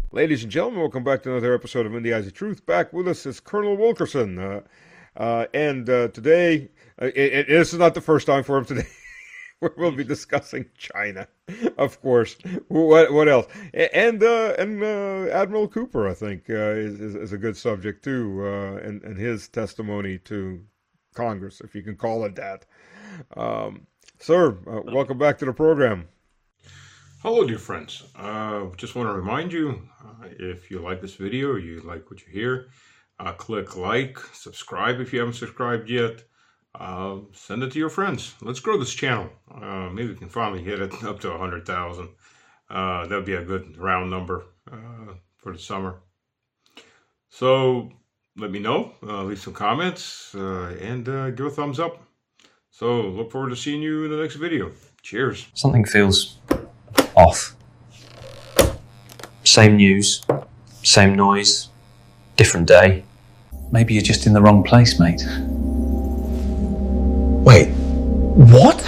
Ladies and gentlemen, welcome back to another episode of In the Eyes of Truth. Back with us is Colonel Wilkerson. Today, this is not the first time for him today. We'll be discussing China, of course. What else? And Admiral Cooper, I think, is a good subject too, and his testimony to Congress, if you can call it that. Sir, welcome back to the program. Hello, dear friends. Just want to remind you, if you like this video or you like what you hear, click like, subscribe if you haven't subscribed yet. Send it to your friends. Let's grow this channel. Maybe we can finally hit it up to 100,000. That would be a good round number for the summer. So let me know. Leave some comments and give a thumbs up. So look forward to seeing you in the next video. Cheers. Something feels off. Same news, same noise, different day. Maybe you're just in the wrong place, mate. Wait, what?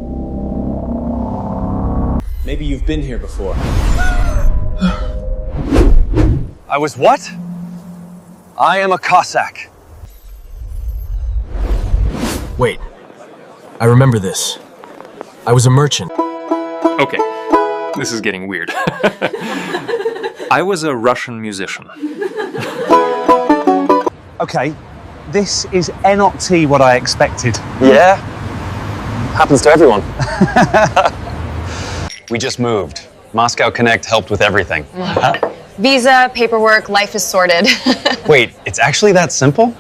Maybe you've been here before. I was what? I am a Cossack. Wait, I remember this. I was a merchant. Okay, this is getting weird. I was a Russian musician. Okay, this is not what I expected. Yeah, happens to everyone. We just moved. Moscow Connect helped with everything. Visa, paperwork, life is sorted. Wait, it's actually that simple?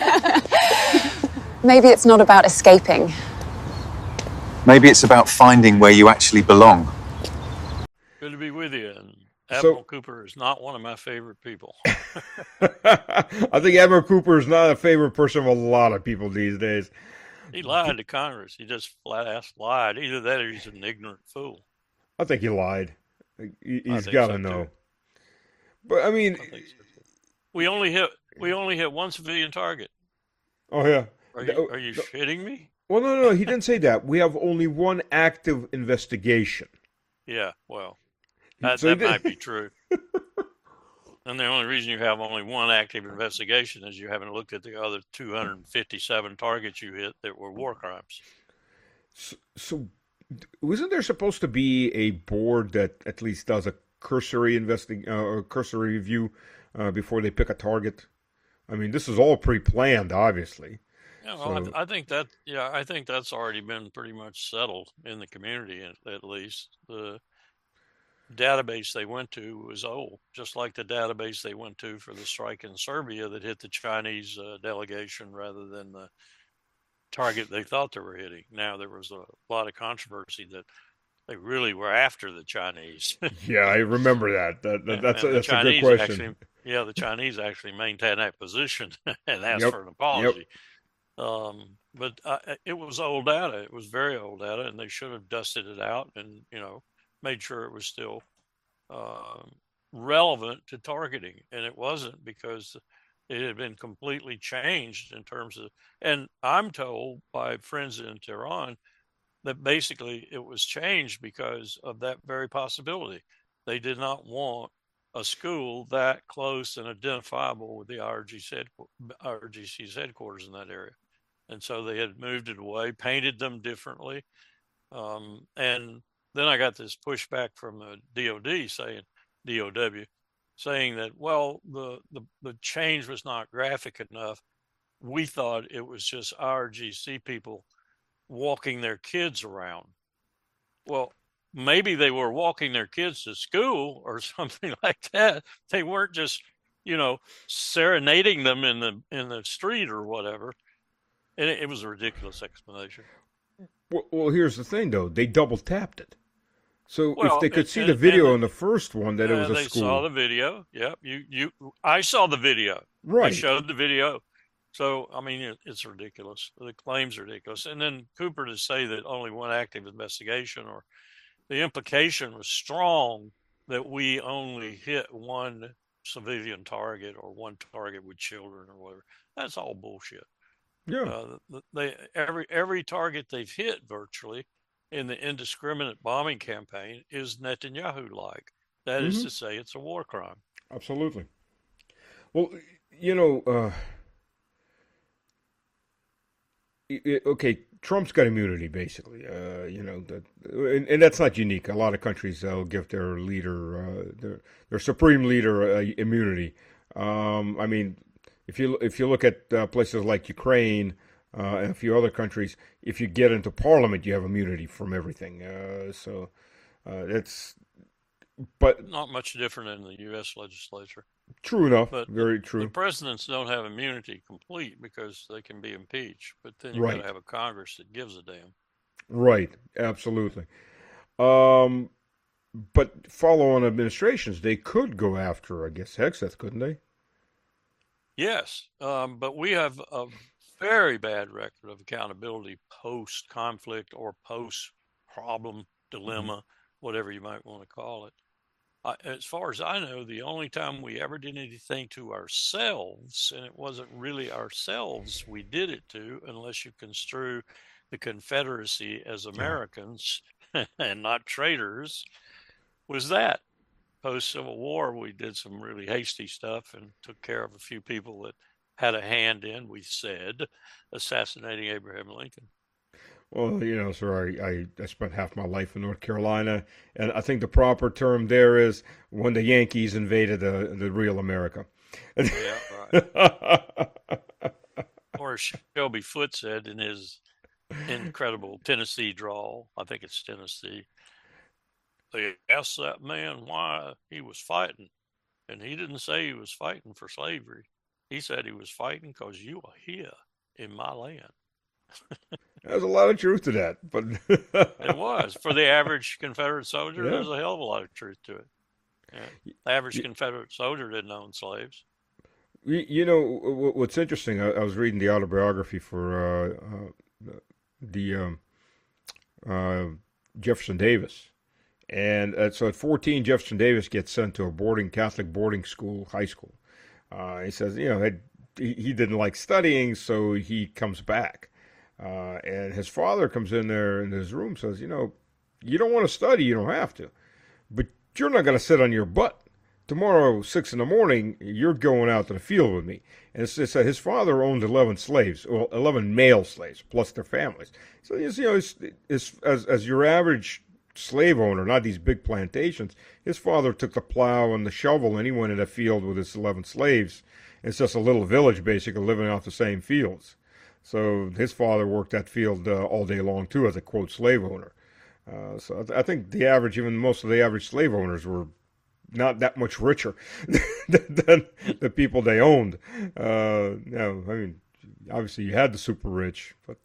Maybe it's not about escaping. Maybe it's about finding where you actually belong. Good to be with you. And Admiral Cooper is not one of my favorite people. I think Admiral Cooper is not a favorite person of a lot of people these days. He lied to Congress. He just flat-ass lied. Either that or he's an ignorant fool. I think he lied. He's got to know. Too. But I mean, I think so too. We only hit one civilian target. Oh yeah. Are you shitting me? Well, no, he didn't say that. We have only one active investigation. Yeah, well, that might be true. And the only reason you have only one active investigation is you haven't looked at the other 257 targets you hit that were war crimes. So isn't there supposed to be a board that at least does a cursory cursory review before they pick a target? I mean, this is all pre-planned, obviously. Yeah, well, I think that's already been pretty much settled in the community, at least. The database they went to was old, just like the database they went to for the strike in Serbia that hit the Chinese delegation rather than the target they thought they were hitting. Now, there was a lot of controversy that they really were after the Chinese. Yeah, I remember that. That's a good question. The Chinese actually maintained that position and asked for an apology. Yep. But it was old data. It was very old data, and they should have dusted it out and, made sure it was still relevant to targeting. And it wasn't, because it had been completely changed in terms of, and I'm told by friends in Tehran that basically it was changed because of that very possibility. They did not want a school that close and identifiable with the IRGC's headquarters in that area. And so they had moved it away, painted them differently. And then I got this pushback from the DOD saying that, well, the change was not graphic enough. We thought it was just IRGC people walking their kids around. Well, maybe they were walking their kids to school or something like that. They weren't just, serenading them in the street or whatever. And it was a ridiculous explanation. Well, here's the thing, though. They double tapped it. So if they could see the video on the first one that it was a school. They saw the video. Yep. I saw the video. Right. I showed the video. So, I mean, it's ridiculous. The claim's ridiculous. And then Cooper to say that only one active investigation, or the implication was strong that we only hit one civilian target or one target with children or whatever. That's all bullshit. Yeah. Every target they've hit virtually in the indiscriminate bombing campaign is Netanyahu-like. That is to say, it's a war crime. Absolutely. Well, you know, okay, Trump's got immunity basically. You know, and that's not unique. A lot of countries will give their leader, their supreme leader, immunity. I mean, if you look at places like Ukraine and a few other countries, if you get into parliament, you have immunity from everything. So it's but Not much different in the U.S. legislature. true enough, But very the true. presidents don't have immunity complete because they can be impeached. But then you got Right, to have a Congress that gives a damn. right, absolutely. Um, but follow-on administrations, they could go after, I guess, Hegseth, couldn't they? Yes, but we have a very bad record of accountability post conflict or post problem, Hmm. dilemma, whatever you might want to call it. As far as I know, the only time we ever did anything to ourselves, and it wasn't really ourselves we did it to, unless you construe the Confederacy as Yeah. Americans and not traitors, was that. Post Civil War, we did some really hasty stuff and took care of a few people that had a hand in, we said, assassinating Abraham Lincoln. Well, you know, sir, I spent half my life in North Carolina, and I think the proper term there is when the Yankees invaded the real America. Yeah, right. Or Shelby Foote said in his incredible Tennessee drawl, I think it's Tennessee, they asked that man why he was fighting, and he didn't say he was fighting for slavery. He said he was fighting because you are here in my land. There's a lot of truth to that, but It was. For the average Confederate soldier, yeah. there's a hell of a lot of truth to it. Yeah. The average Confederate soldier didn't own slaves. You know what's interesting? I was reading the autobiography for the uh, Jefferson Davis, and so at 14, Jefferson Davis gets sent to a Catholic boarding school, high school. He says, you know, he didn't like studying, so he comes back. And his father comes in there in his room, says, you know, you don't want to study, you don't have to, but you're not going to sit on your butt. Tomorrow, 6 in the morning, you're going out to the field with me. And it's his father owned 11 slaves, well, 11 male slaves, plus their families. So, you know, as your average slave owner, not these big plantations, his father took the plow and the shovel and he went in the field with his 11 slaves. It's just a little village, basically, living off the same fields. So his father worked that field all day long, too, as a, quote, slave owner. So I think even most of the average slave owners were not that much richer than the people they owned. No, I mean, obviously you had the super rich, but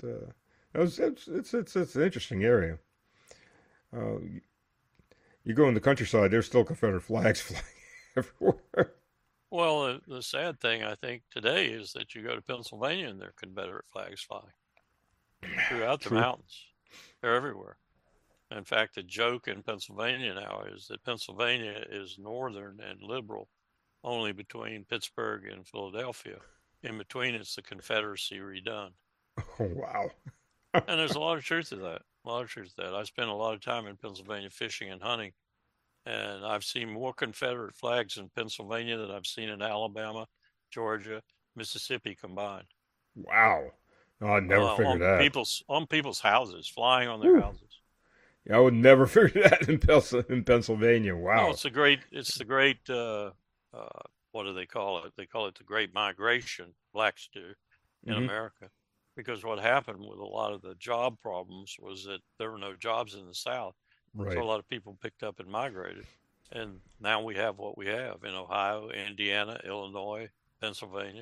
it's an interesting area. Uh, you go in the countryside, there's still Confederate flags flying everywhere. Well, the sad thing, I think, today is that you go to Pennsylvania and there are Confederate flags flying throughout the True. mountains. They're everywhere. In fact, the joke in Pennsylvania now is that Pennsylvania is northern and liberal only between Pittsburgh and Philadelphia. In between, it's the Confederacy redone. Oh, wow. And there's a lot of truth to that. A lot of truth to that. I spent a lot of time in Pennsylvania fishing and hunting, and I've seen more Confederate flags in Pennsylvania than I've seen in Alabama, Georgia, Mississippi combined. Wow. No, I'd never figure that. On people's houses, flying on their Whew. houses. Yeah, I would never figure that in Pennsylvania. Wow. No, it's the great. What do they call it? They call it the Great Migration. Blacks do in Hmm. America, because what happened with a lot of the job problems was that there were no jobs in the South, so a Right. lot of people picked up and migrated, and now we have what we have in Ohio, Indiana, Illinois, Pennsylvania.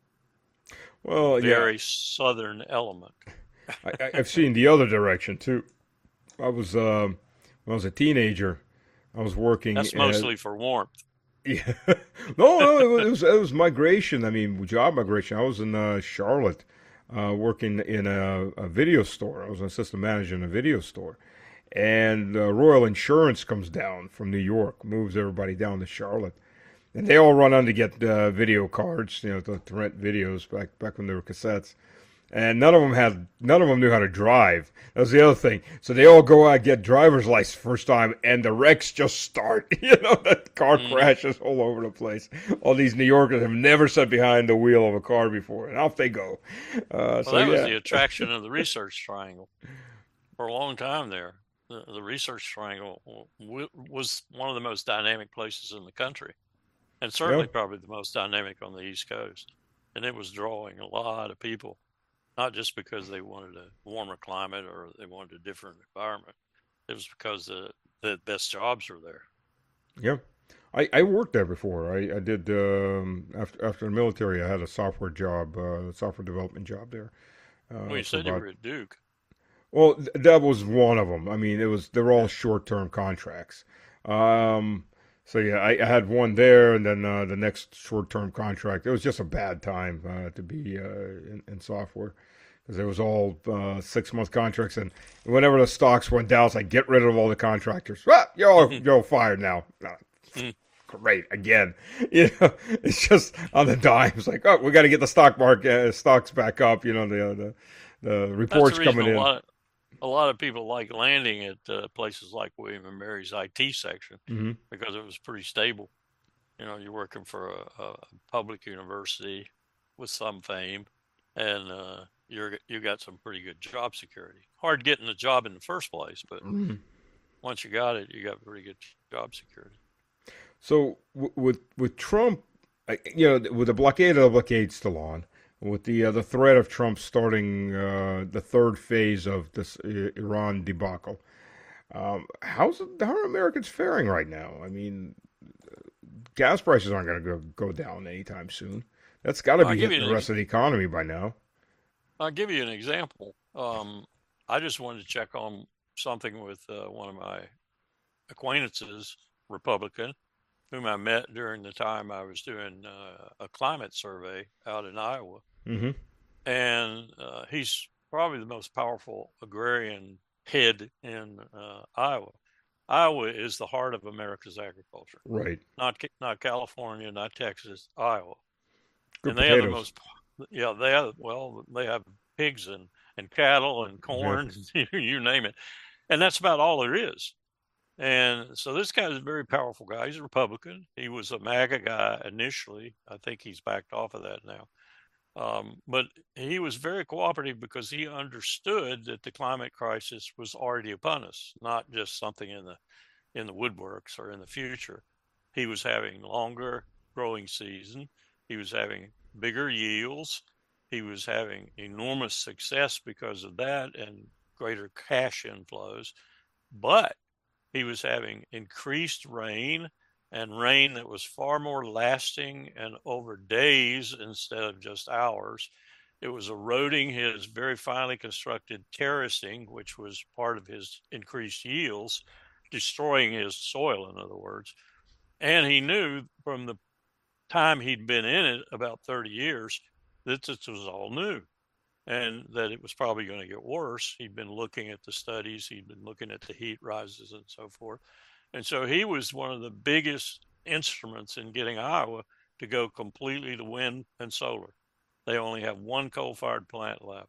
Well, yeah, Very southern element. I've seen the other direction too. I was when I was a teenager, I was working That's mostly for warmth. yeah. No, it was migration. I mean, job migration. I was in Charlotte, working in a video store. I was an assistant manager in a video store, and Royal Insurance comes down from New York, moves everybody down to Charlotte, and they all run on to get video cards, you know, to rent videos back when there were cassettes. and none of them knew how to drive. That was the other thing. So they all go out, get driver's license first time, and the wrecks just start. That car crashes all over the place. All these New Yorkers have never sat behind the wheel of a car before, and off they go. That was the attraction of the Research Triangle for a long time there. The Research Triangle was one of the most dynamic places in the country, and certainly probably the most dynamic on the East Coast. And it was drawing a lot of people, not just because they wanted a warmer climate or they wanted a different environment. It was because the best jobs were there. Yeah. I worked there before. I did, after the military, I had a software job, software development job there. Well, you said you were at Duke. Well, that was one of them. I mean, they're all short-term contracts. So yeah, I had one there, and then the next short-term contract. It was just a bad time to be in software, because it was all 6-month contracts, and whenever the stocks went down, it's like, get rid of all the contractors. You're all fired now. Great again. It's just on the dime. It's like, oh, we got to get the stock market stocks back up. The reports coming in. A lot of people like landing at places like William & Mary's IT section because it was pretty stable. You're working for a public university with some fame, and you got some pretty good job security. Hard getting a job in the first place, but once you got it, you got pretty good job security. So with Trump, with the blockade still on, with the threat of Trump starting the third phase of this Iran debacle, how are Americans faring right now? I mean, gas prices aren't going to go down anytime soon. That's got to be hitting the rest of the economy by now. I'll give you an example. I just wanted to check on something with one of my acquaintances, Republican, whom I met during the time I was doing a climate survey out in Iowa. Mm-hmm. And he's probably the most powerful agrarian head in Iowa. Iowa is the heart of America's agriculture. Right. Not California, not Texas, Iowa. Good and they potatoes. have the most, they have pigs and cattle and corn, you name it. And that's about all there is. And so this guy is a very powerful guy. He's a Republican. He was a MAGA guy initially. I think he's backed off of that now. But he was very cooperative because he understood that the climate crisis was already upon us, not just something in the woodworks or in the future. He was having longer growing season. He was having bigger yields. He was having enormous success because of that and greater cash inflows. But he was having increased rain, and rain that was far more lasting and over days instead of just hours. It was eroding his very finely constructed terracing, which was part of his increased yields, destroying his soil, in other words. And he knew from the time he'd been in it, about 30 years, that this was all new and that it was probably going to get worse. He'd been looking at the studies. He'd been looking at the heat rises and so forth. And so he was one of the biggest instruments in getting Iowa to go completely to wind and solar. They only have one coal-fired plant left.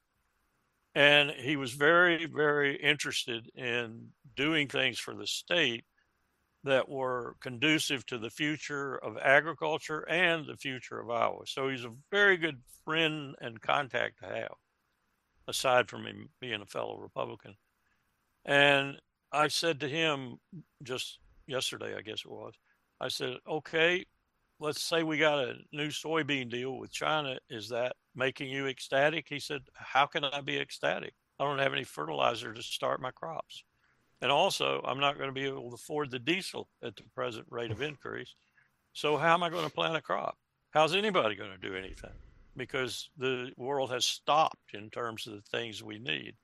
And he was very, very interested in doing things for the state that were conducive to the future of agriculture and the future of Iowa. So he's a very good friend and contact to have, aside from him being a fellow Republican. And I said to him just yesterday, I guess it was, I said, okay, let's say we got a new soybean deal with China. Is that making you ecstatic? He said, how can I be ecstatic? I don't have any fertilizer to start my crops. And also, I'm not going to be able to afford the diesel at the present rate of increase. So how am I going to plant a crop? How's anybody going to do anything? Because the world has stopped in terms of the things we need.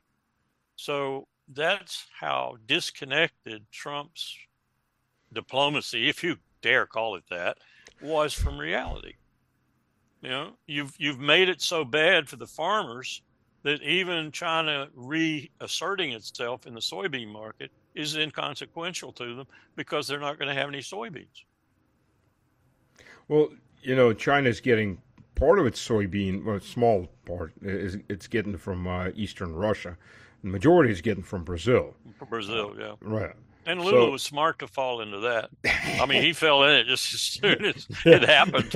So that's how disconnected Trump's diplomacy, if you dare call it that, was from reality. You know, you've made it so bad for the farmers that even China reasserting itself in the soybean market is inconsequential to them because they're not going to have any soybeans. Well, you know, China's getting part of its soybean, well, a small part, it's getting from eastern Russia. The majority is getting from Brazil. Brazil, yeah. Right. And Lula was smart to fall into that. I mean, he fell in it just as soon as it happened.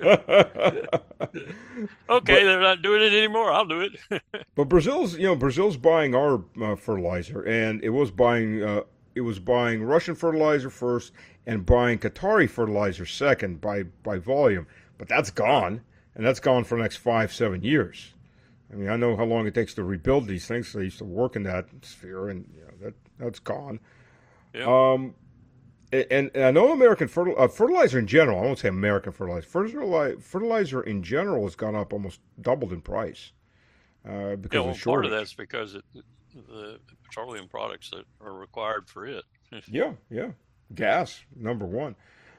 Okay, they're not doing it anymore. I'll do it. But Brazil's buying our fertilizer, and it was buying Russian fertilizer first and buying Qatari fertilizer second by volume. But that's gone, and that's gone for the next 5-7 years. I mean, I know how long it takes to rebuild these things. So I used to work in that sphere, and that's gone. Yeah. And I know American fertilizer in general, I won't say American fertilizer, fertilizer in general has gone up, almost doubled in price because of shortage. Part of that's because the petroleum products that are required for it. Yeah. Gas, number one.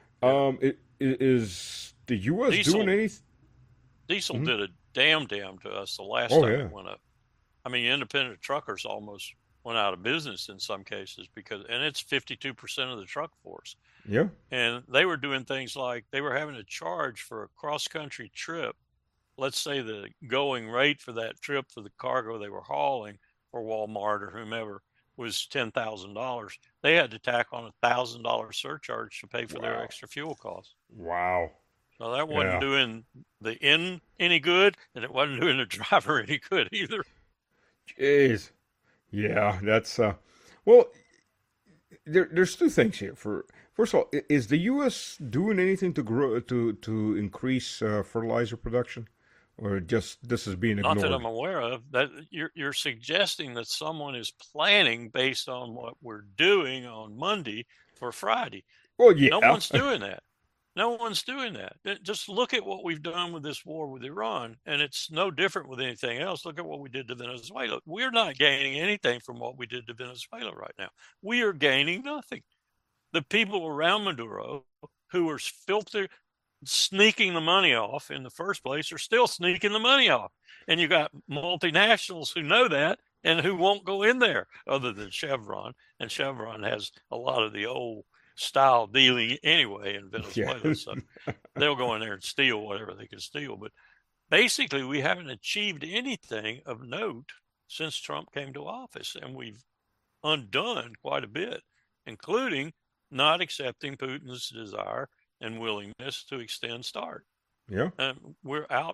Is the U.S. doing anything? Diesel did a damn to us the last time it went up. I mean, independent truckers almost went out of business in some cases and it's 52% of the truck force. Yeah. And they were doing things like they were having to charge for a cross-country trip. Let's say the going rate for that trip for the cargo they were hauling for Walmart or whomever was $10,000. They had to tack on $1,000 surcharge to pay for their extra fuel costs. Wow. So that wasn't doing the inn any good, and it wasn't doing the driver any good either. Jeez. Yeah, that's well. There's two things here. First of all, is the U.S. doing anything to grow to increase fertilizer production, or just this is being ignored? Not that I'm aware of. That you're suggesting that someone is planning based on what we're doing on Monday for Friday. Well, yeah. No one's doing that. No one's doing that. Just look at what we've done with this war with Iran, and it's no different with anything else. Look at what we did to Venezuela. We're not gaining anything from what we did to Venezuela right now. We are gaining nothing. The people around Maduro who are sneaking the money off in the first place are still sneaking the money off. And you got multinationals who know that and who won't go in there other than Chevron. And Chevron has a lot of the old style dealing anyway in Venezuela. So they'll go in there and steal whatever they can steal. But basically, we haven't achieved anything of note since Trump came to office. And we've undone quite a bit, including not accepting Putin's desire and willingness to extend START. Yeah. We're out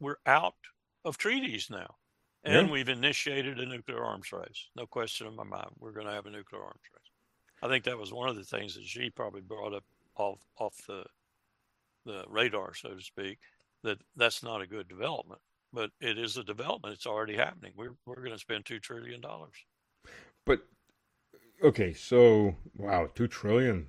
of treaties now. And we've initiated a nuclear arms race. No question in my mind. We're going to have a nuclear arms race. I think that was one of the things that Xi probably brought up off the radar, so to speak, that's not a good development. But it is a development. It's already happening. We're going to spend $2 trillion. But, okay, so, wow, $2 trillion.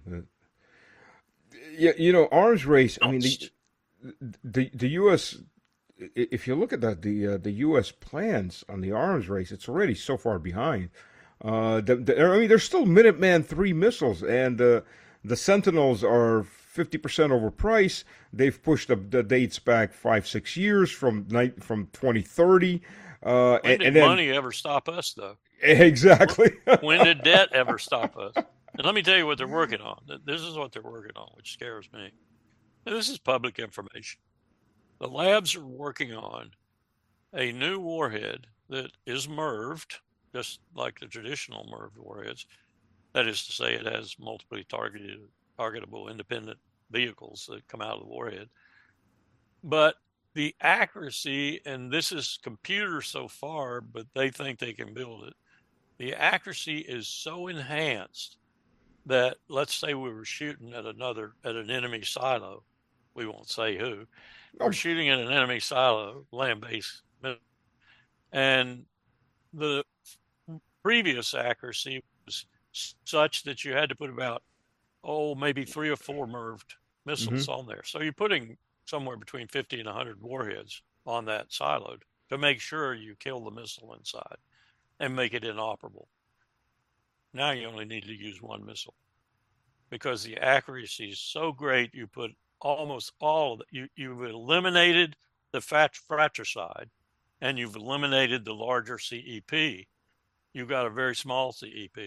Yeah, arms race, I mean, the U.S., if you look at the U.S. plans on the arms race, it's already so far behind. There's still Minuteman III missiles, and the Sentinels are 50% overpriced. They've pushed the dates back 5-6 years from 2030. When did money ever stop us, though? Exactly. When did debt ever stop us? And let me tell you what they're working on. This is what they're working on, which scares me. And this is public information. The labs are working on a new warhead that is MIRVed, just like the traditional MIRV warheads. That is to say, it has multiply targetable independent vehicles that come out of the warhead. But the accuracy, and this is computer so far, but they think they can build it. The accuracy is so enhanced that, let's say we were shooting at an enemy silo. We won't say who. We're shooting at an enemy silo, land-based, and the previous accuracy was such that you had to put about, maybe 3 or 4 MIRVed missiles on there. So you're putting somewhere between 50 and 100 warheads on that silo to make sure you kill the missile inside and make it inoperable. Now you only need to use one missile because the accuracy is so great. You put almost all of it. You've eliminated the fratricide and you've eliminated the larger CEP. You've got a very small CEP,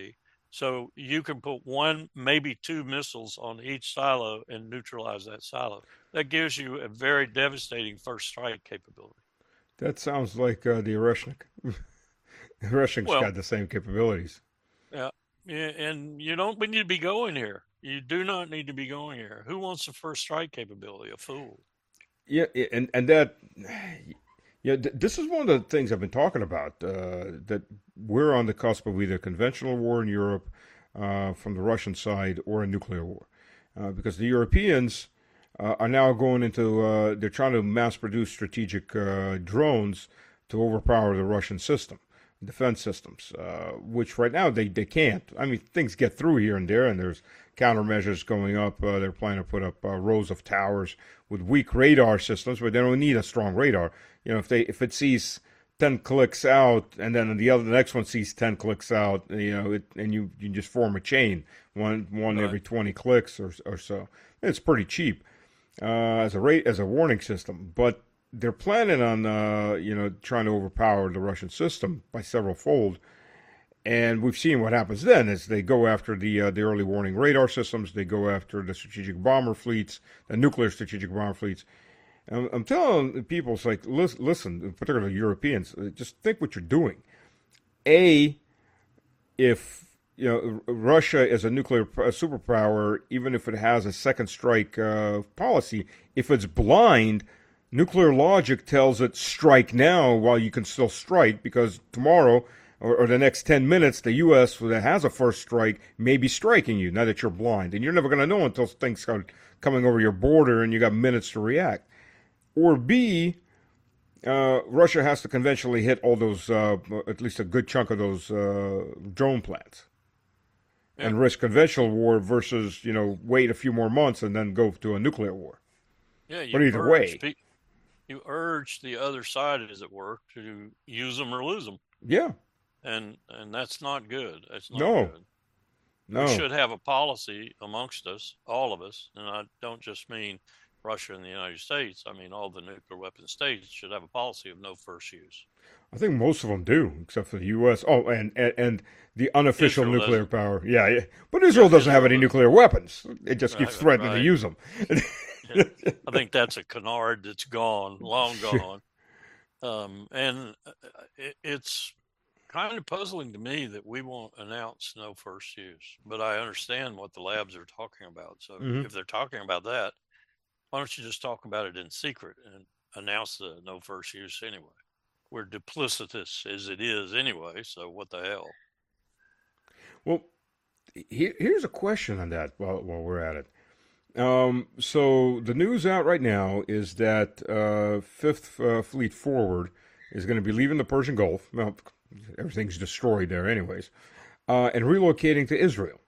So you can put one, maybe two missiles on each silo and neutralize that silo. That gives you a very devastating first strike capability. That sounds like the Oreshnik. Oreshnik's got the same capabilities. Yeah, and you don't need to be going here. You do not need to be going here. Who wants the first strike capability? A fool. Yeah, and that, yeah, this is one of the things I've been talking about. That we're on the cusp of either conventional war in Europe from the Russian side or a nuclear war, because the Europeans are now going into they're trying to mass produce strategic drones to overpower the Russian system. Defense systems, which right now they can't. I mean, things get through here and there, and there's countermeasures going up. They're planning to put up rows of towers with weak radar systems, but they don't need a strong radar. You know, if it sees 10 clicks out, and then the next one sees 10 clicks out, you know, and you just form a chain, one right. Every 20 clicks or so. It's pretty cheap as a warning system, but they're planning on, trying to overpower the Russian system by several fold. And we've seen what happens then is they go after the early warning radar systems. They go after the strategic bomber fleets, the nuclear strategic bomber fleets. I'm telling people, it's like, listen, particularly Europeans, just think what you're doing. If Russia is a nuclear superpower, even if it has a second strike policy, if it's blind, nuclear logic tells it strike now while you can still strike, because tomorrow or the next 10 minutes, the U.S. that has a first strike may be striking you now that you're blind. And you're never going to know until things start coming over your border and you got minutes to react. Or B, Russia has to conventionally hit all those, at least a good chunk of those drone plants. Yeah. And risk conventional war versus, wait a few more months and then go to a nuclear war. Yeah, but either way. You urge the other side, as it were, to use them or lose them. Yeah. And that's not good. That's not good. No. We should have a policy amongst us, all of us, and I don't just mean Russia and the United States. I mean all the nuclear weapon states should have a policy of no first use. I think most of them do, except for the U.S. Oh, and the unofficial Israel nuclear power. Yeah. But Israel doesn't have any nuclear weapons. It just keeps threatening to use them. I think that's a canard that's gone, long gone. And it's kind of puzzling to me that we won't announce no first use. But I understand what the labs are talking about. So if they're talking about that, why don't you just talk about it in secret and announce the no first use anyway? We're duplicitous as it is anyway, so what the hell? Well, here's a question on that while we're at it. So the news out right now is that Fifth Fleet Forward is going to be leaving the Persian Gulf. Well, everything's destroyed there anyways, and relocating to Israel.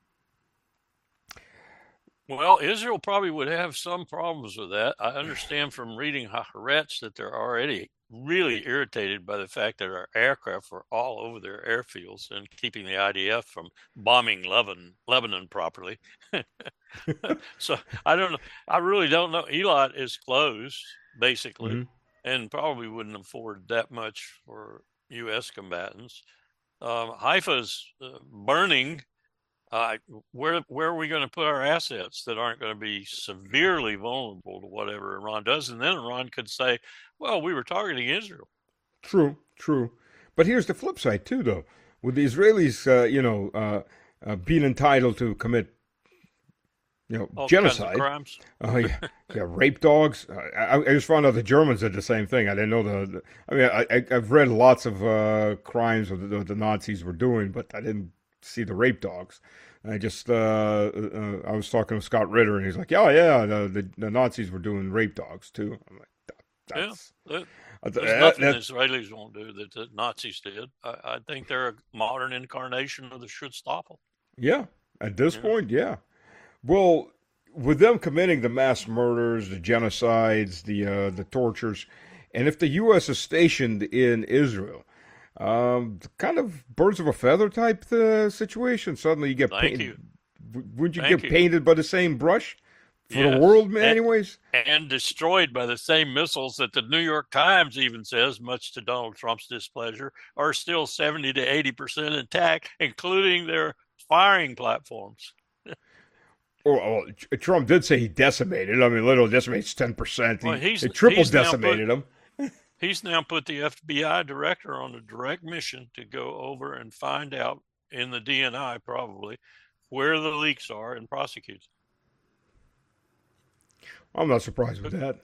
Well, Israel probably would have some problems with that. I understand from reading Haaretz that they're already really irritated by the fact that our aircraft were all over their airfields and keeping the IDF from bombing Lebanon properly. So I don't know. I really don't know. Eilat is closed, basically, and probably wouldn't afford that much for U.S. combatants. Haifa's burning. Where are we going to put our assets that aren't going to be severely vulnerable to whatever Iran does? And then Iran could say, well, we were targeting Israel. True. But here's the flip side, too, though. With the Israelis, being entitled to commit, all genocide. Kinds of crimes. Rape dogs. I just found out the Germans did the same thing. I didn't know I've read lots of crimes the Nazis were doing, but I didn't see the rape dogs. I just I was talking to Scott Ritter, and he's like, the Nazis were doing rape dogs too. I'm like, there's nothing the Israelis won't do that the Nazis did. I think they're a modern incarnation of the Schutzstaffel. Yeah, at this point, yeah. Well, with them committing the mass murders, the genocides, the tortures, and if the U.S. is stationed in Israel, kind of birds of a feather type situation. Suddenly you get painted. Would you get painted by the same brush for the world, anyways? And destroyed by the same missiles that the New York Times even says, much to Donald Trump's displeasure, are still 70 to 80% intact, including their firing platforms. Well, Trump did say he decimated. I mean, literally decimates 10%. Well, He triple he's now decimated them. He's now put the FBI director on a direct mission to go over and find out in the DNI probably where the leaks are and prosecute. I'm not surprised with that.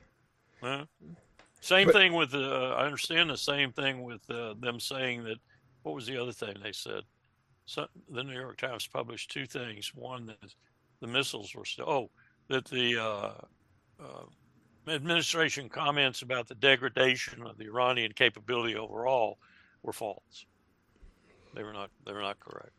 Same thing with I understand the same thing with them saying that. What was the other thing they said? So, the New York Times published two things. One, that the missiles were still. That the administration comments about the degradation of the Iranian capability overall were false. They were not correct.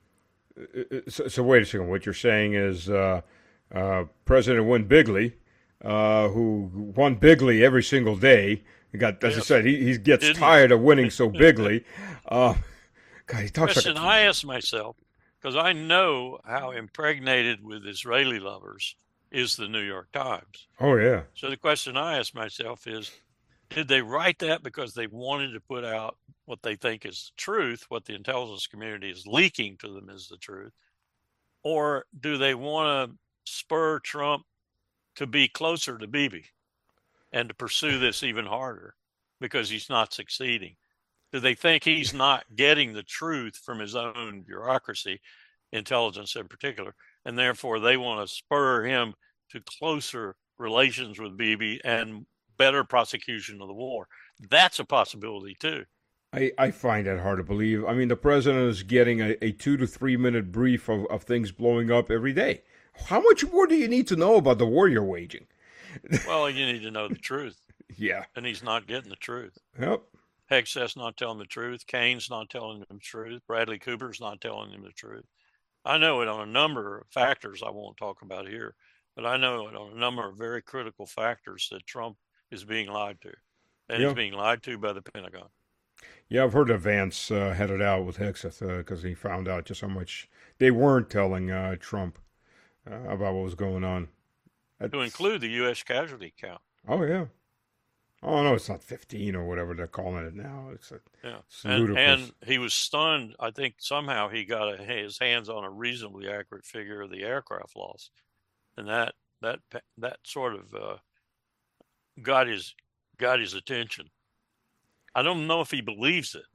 So wait a second. What you're saying is President Win Bigley, who won bigly every single day, got, as I said, he gets tired of winning so bigly. God, he talks question like I ask myself, because I know how impregnated with Israeli lovers is the New York Times. Oh, yeah. So the question I ask myself is, did they write that because they wanted to put out what they think is the truth, what the intelligence community is leaking to them is the truth? Or do they want to spur Trump to be closer to Bibi and to pursue this even harder because he's not succeeding? Do they think he's not getting the truth from his own bureaucracy, intelligence in particular, and therefore they want to spur him to closer relations with Bibi and better prosecution of the war? That's a possibility too. I find that hard to believe. I mean, the president is getting a 2 to 3 minute brief of things blowing up every day. How much more do you need to know about the war you're waging? Well, you need to know the truth. Yeah. And he's not getting the truth. Yep. Hegseth's not telling the truth. Kane's not telling him the truth. Bradley Cooper's not telling him the truth. I know it on a number of factors I won't talk about here, but I know it on a number of very critical factors that Trump is being lied to. And he's being lied to by the Pentagon. Yeah, I've heard that Vance had it out with Hegseth because he found out just how much they weren't telling Trump about what was going on. To include the U.S. casualty count. Oh, yeah. Oh, no, it's not 15 or whatever they're calling it now. It's ludicrous. And he was stunned. I think somehow he got his hands on a reasonably accurate figure of the aircraft loss. And that sort of got his attention. I don't know if he believes it.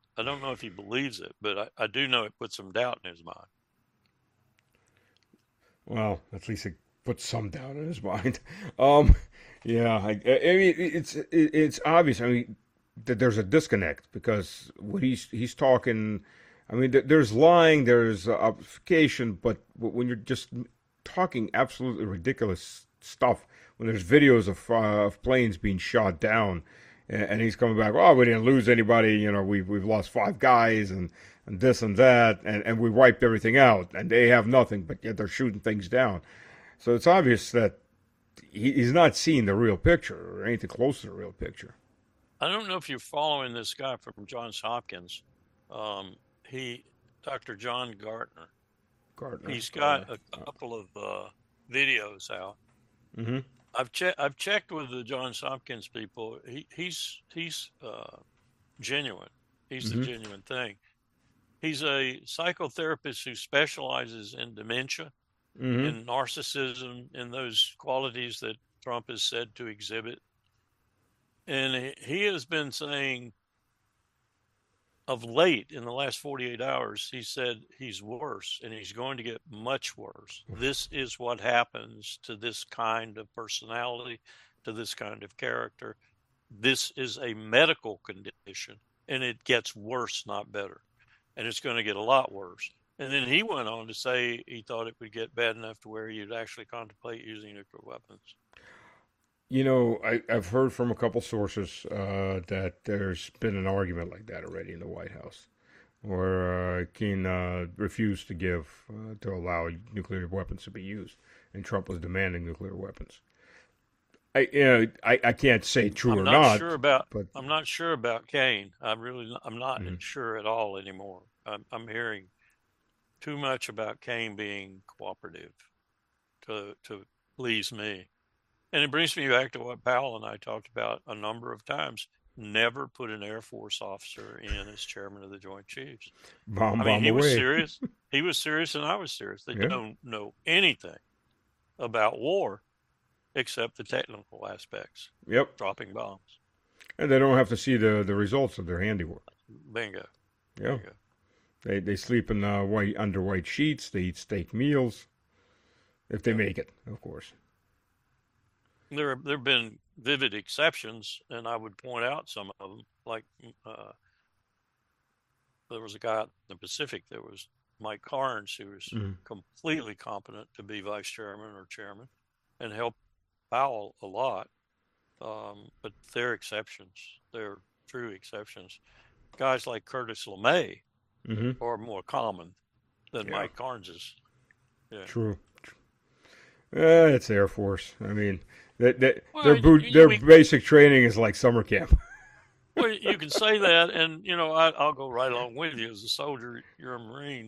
But I do know it put some doubt in his mind. Well, at least it put some doubt in his mind. Yeah, I mean, it's obvious. I mean, that there's a disconnect because when he's talking, I mean, there's lying, there's obfuscation, but when you're just talking absolutely ridiculous stuff, when there's videos of planes being shot down, and he's coming back, oh, we didn't lose anybody, you know, we've lost 5 guys and this and that, and we wiped everything out, and they have nothing, but yet they're shooting things down. So it's obvious that he's not seeing the real picture or anything close to the real picture. I don't know if you're following this guy from Johns Hopkins. Dr. John Gartner. He's got a couple of videos out. Mm-hmm. I've checked with the Johns Hopkins people. He's genuine. He's the genuine thing. He's a psychotherapist who specializes in dementia, in narcissism, in those qualities that Trump is said to exhibit. And he has been saying of late, in the last 48 hours, he said he's worse and he's going to get much worse. This is what happens to this kind of personality, to this kind of character. This is a medical condition and it gets worse, not better. And it's going to get a lot worse. And then he went on to say he thought it would get bad enough to where you'd actually contemplate using nuclear weapons. You know, I've heard from a couple sources that there's been an argument like that already in the White House, where Keane refused to allow nuclear weapons to be used, and Trump was demanding nuclear weapons. I can't say true or not. I'm not sure about Kane. I'm not sure at all anymore. I'm hearing too much about Kane being cooperative to please me. And it brings me back to what Powell and I talked about a number of times. never put an Air Force officer in as chairman of the Joint Chiefs. Bomb I mean, he was away. serious. He was serious, and I was serious. They Yeah. don't know anything about war except the technical aspects. Yep. Dropping bombs. And they don't have to see the results of their handiwork. Bingo. Yeah. Bingo. They sleep in under white sheets. They eat steak meals, if they make it, of course. There have been vivid exceptions, and I would point out some of them. Like there was a guy out in the Pacific. There was Mike Carnes, who was completely competent to be vice chairman or chairman, and helped Powell a lot. But they're exceptions. They're true exceptions. Guys like Curtis LeMay are more common than Mike Carnes is. Yeah. True. It's Air Force. I mean, their we- basic training is like summer camp. Well, you can say that, and I'll go right along with you. As a soldier, you're a Marine,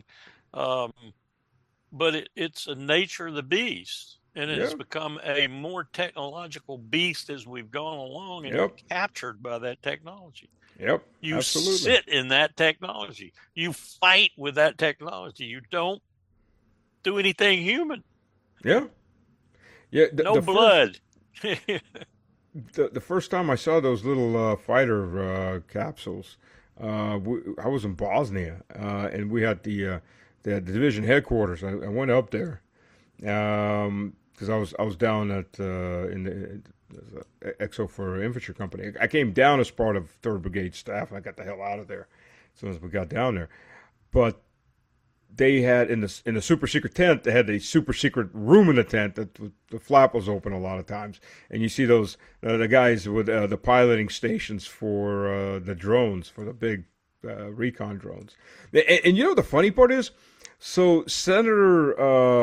but it's a nature of the beast, and it has become a more technological beast as we've gone along, and you're captured by that technology. Yep, you absolutely. sit in that technology. You fight with that technology. You don't do anything human. Yeah, yeah. No blood. The first time I saw those little fighter capsules, I was in Bosnia, and we had the division headquarters. I went up there because I was down at in the XO for Infantry Company. I came down as part of 3rd Brigade staff, and I got the hell out of there as soon as we got down there. But they had in the super secret tent, they had a super secret room in the tent that the flap was open a lot of times, and you see those the guys with the piloting stations for the drones, for the big recon drones. And you know the funny part is, so Senator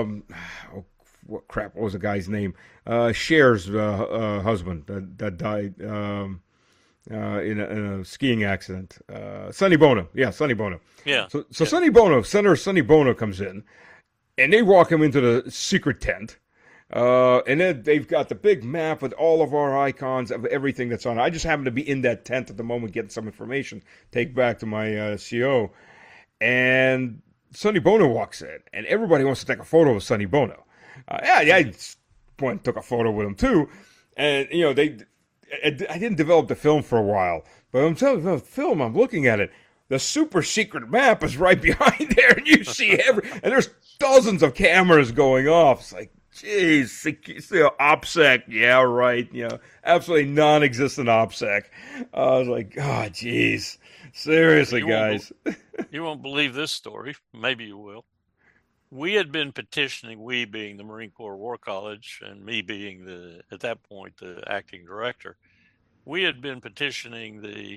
what was the guy's name? Cher's husband that died in a skiing accident. Sonny Bono. Yeah, Sonny Bono. Yeah. So Sonny Bono, Senator Sonny Bono comes in, and they walk him into the secret tent. And then they've got the big map with all of our icons of everything that's on it. I just happen to be in that tent at the moment getting some information, take back to my CO. And Sonny Bono walks in, and everybody wants to take a photo with Sonny Bono. I went and took a photo with him too. And, I didn't develop the film for a while, but I'm telling you, the film, I'm looking at it. The super secret map is right behind there, and you see and there's dozens of cameras going off. It's like, geez, OPSEC, yeah, right, absolutely non-existent OPSEC. I was like, oh, geez, seriously, guys. You won't believe this story. Maybe you will. We had been petitioning, we being the Marine Corps War College and me being at that point, the acting director, we had been petitioning the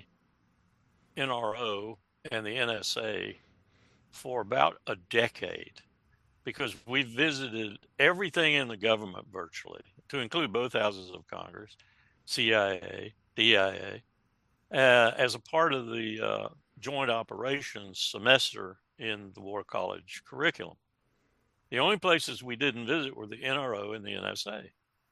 NRO and the NSA for about a decade because we visited everything in the government virtually, to include both houses of Congress, CIA, DIA, as a part of the joint operations semester in the War College curriculum. The only places we didn't visit were the NRO and the NSA.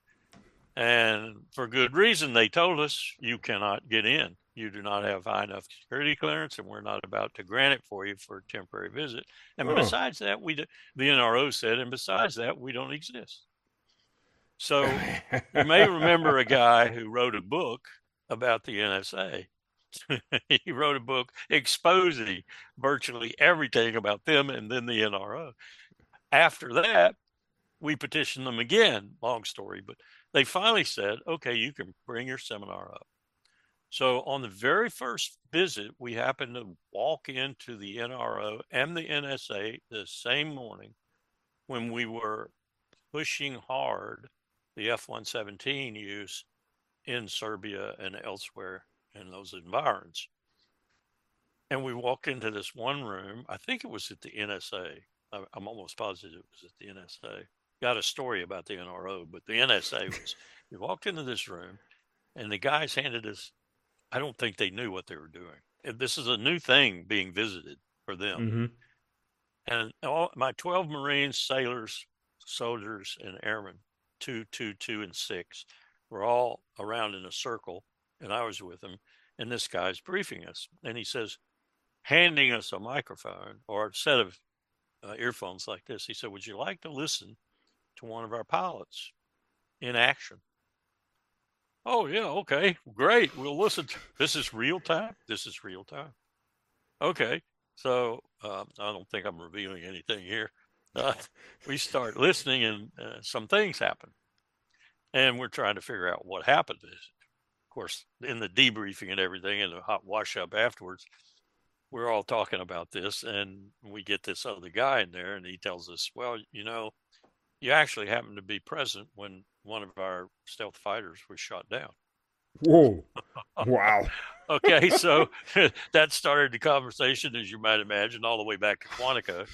And for good reason, they told us, you cannot get in. You do not have high enough security clearance, and we're not about to grant it for you for a temporary visit. And besides that, the NRO said, and besides that, we don't exist. So you may remember a guy who wrote a book about the NSA. He wrote a book exposing virtually everything about them and then the NRO. After that, we petitioned them again, long story, but they finally said, okay, you can bring your seminar up. So on the very first visit, we happened to walk into the NRO and the NSA the same morning when we were pushing hard the F-117 use in Serbia and elsewhere in those environs. And we walked into this one room, I think it was at the NSA. I'm almost positive it was at the NSA. Got a story about the NRO, but the NSA was, we walked into this room and the guys handed us, I don't think they knew what they were doing. This is a new thing being visited for them. And my 12 Marines, sailors, soldiers, and airmen, 2, 2, 2, and 6, were all around in a circle, and I was with them. and this guy's briefing us, and he says, handing us a microphone or a set of earphones like this. He said, "Would you like to listen to one of our pilots in action?" Oh, yeah, okay, great. We'll listen. This is real time? This is real time. Okay. So I don't think I'm revealing anything here. We start listening, and some things happen. And we're trying to figure out what happened. Of course, in the debriefing and everything, and the hot wash up afterwards, we're all talking about this, and we get this other guy in there, and he tells us, "Well, you actually happened to be present when one of our stealth fighters was shot down." Whoa. Wow. Okay, so that started the conversation, as you might imagine, all the way back to Quantico.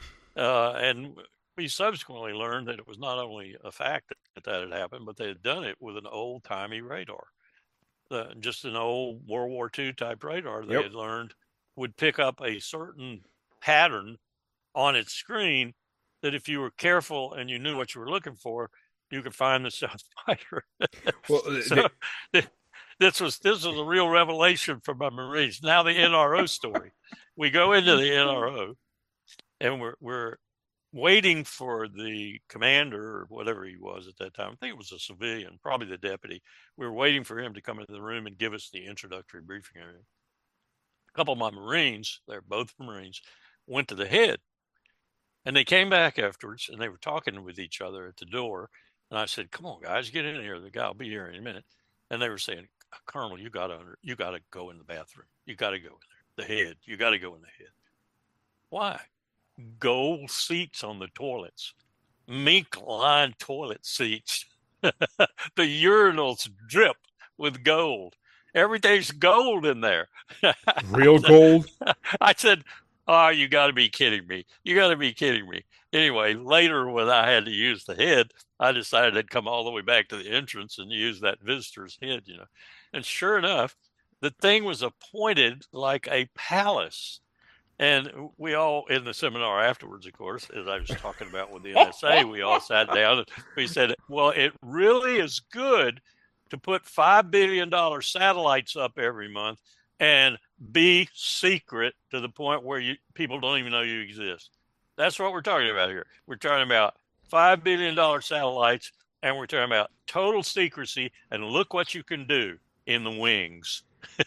And we subsequently learned that it was not only a fact that had happened, but they had done it with an old-timey radar. Just an old World War II type radar they had learned would pick up a certain pattern on its screen that if you were careful and you knew what you were looking for, you could find the stealth fighter. Well, so this was a real revelation for my Marines. Now the NRO story. We go into the NRO, and we're waiting for the commander or whatever he was at that time. I think it was a civilian, probably the deputy. We were waiting for him to come into the room and give us the introductory briefing area. A couple of my Marines, they're both Marines, went to the head. And they came back afterwards, and they were talking with each other at the door. And I said, "Come on, guys, get in here. The guy will be here in a minute." And they were saying, "Colonel, you got to go in the bathroom. You got to go in there. The head. You got to go in the head." Why? Gold seats on the toilets, mink-lined toilet seats. The urinals drip with gold. Everything's gold in there. Real gold? I said, "Oh, you got to be kidding me. You got to be kidding me." Anyway, later when I had to use the head, I decided I'd come all the way back to the entrance and use that visitor's head, And sure enough, the thing was appointed like a palace. And we all, in the seminar afterwards, of course, as I was talking about with the NSA, we all sat down and we said, "Well, it really is good to put $5 billion satellites up every month and be secret to the point where people don't even know you exist." That's what we're talking about here. We're talking about $5 billion satellites, and we're talking about total secrecy, and look what you can do in the wings.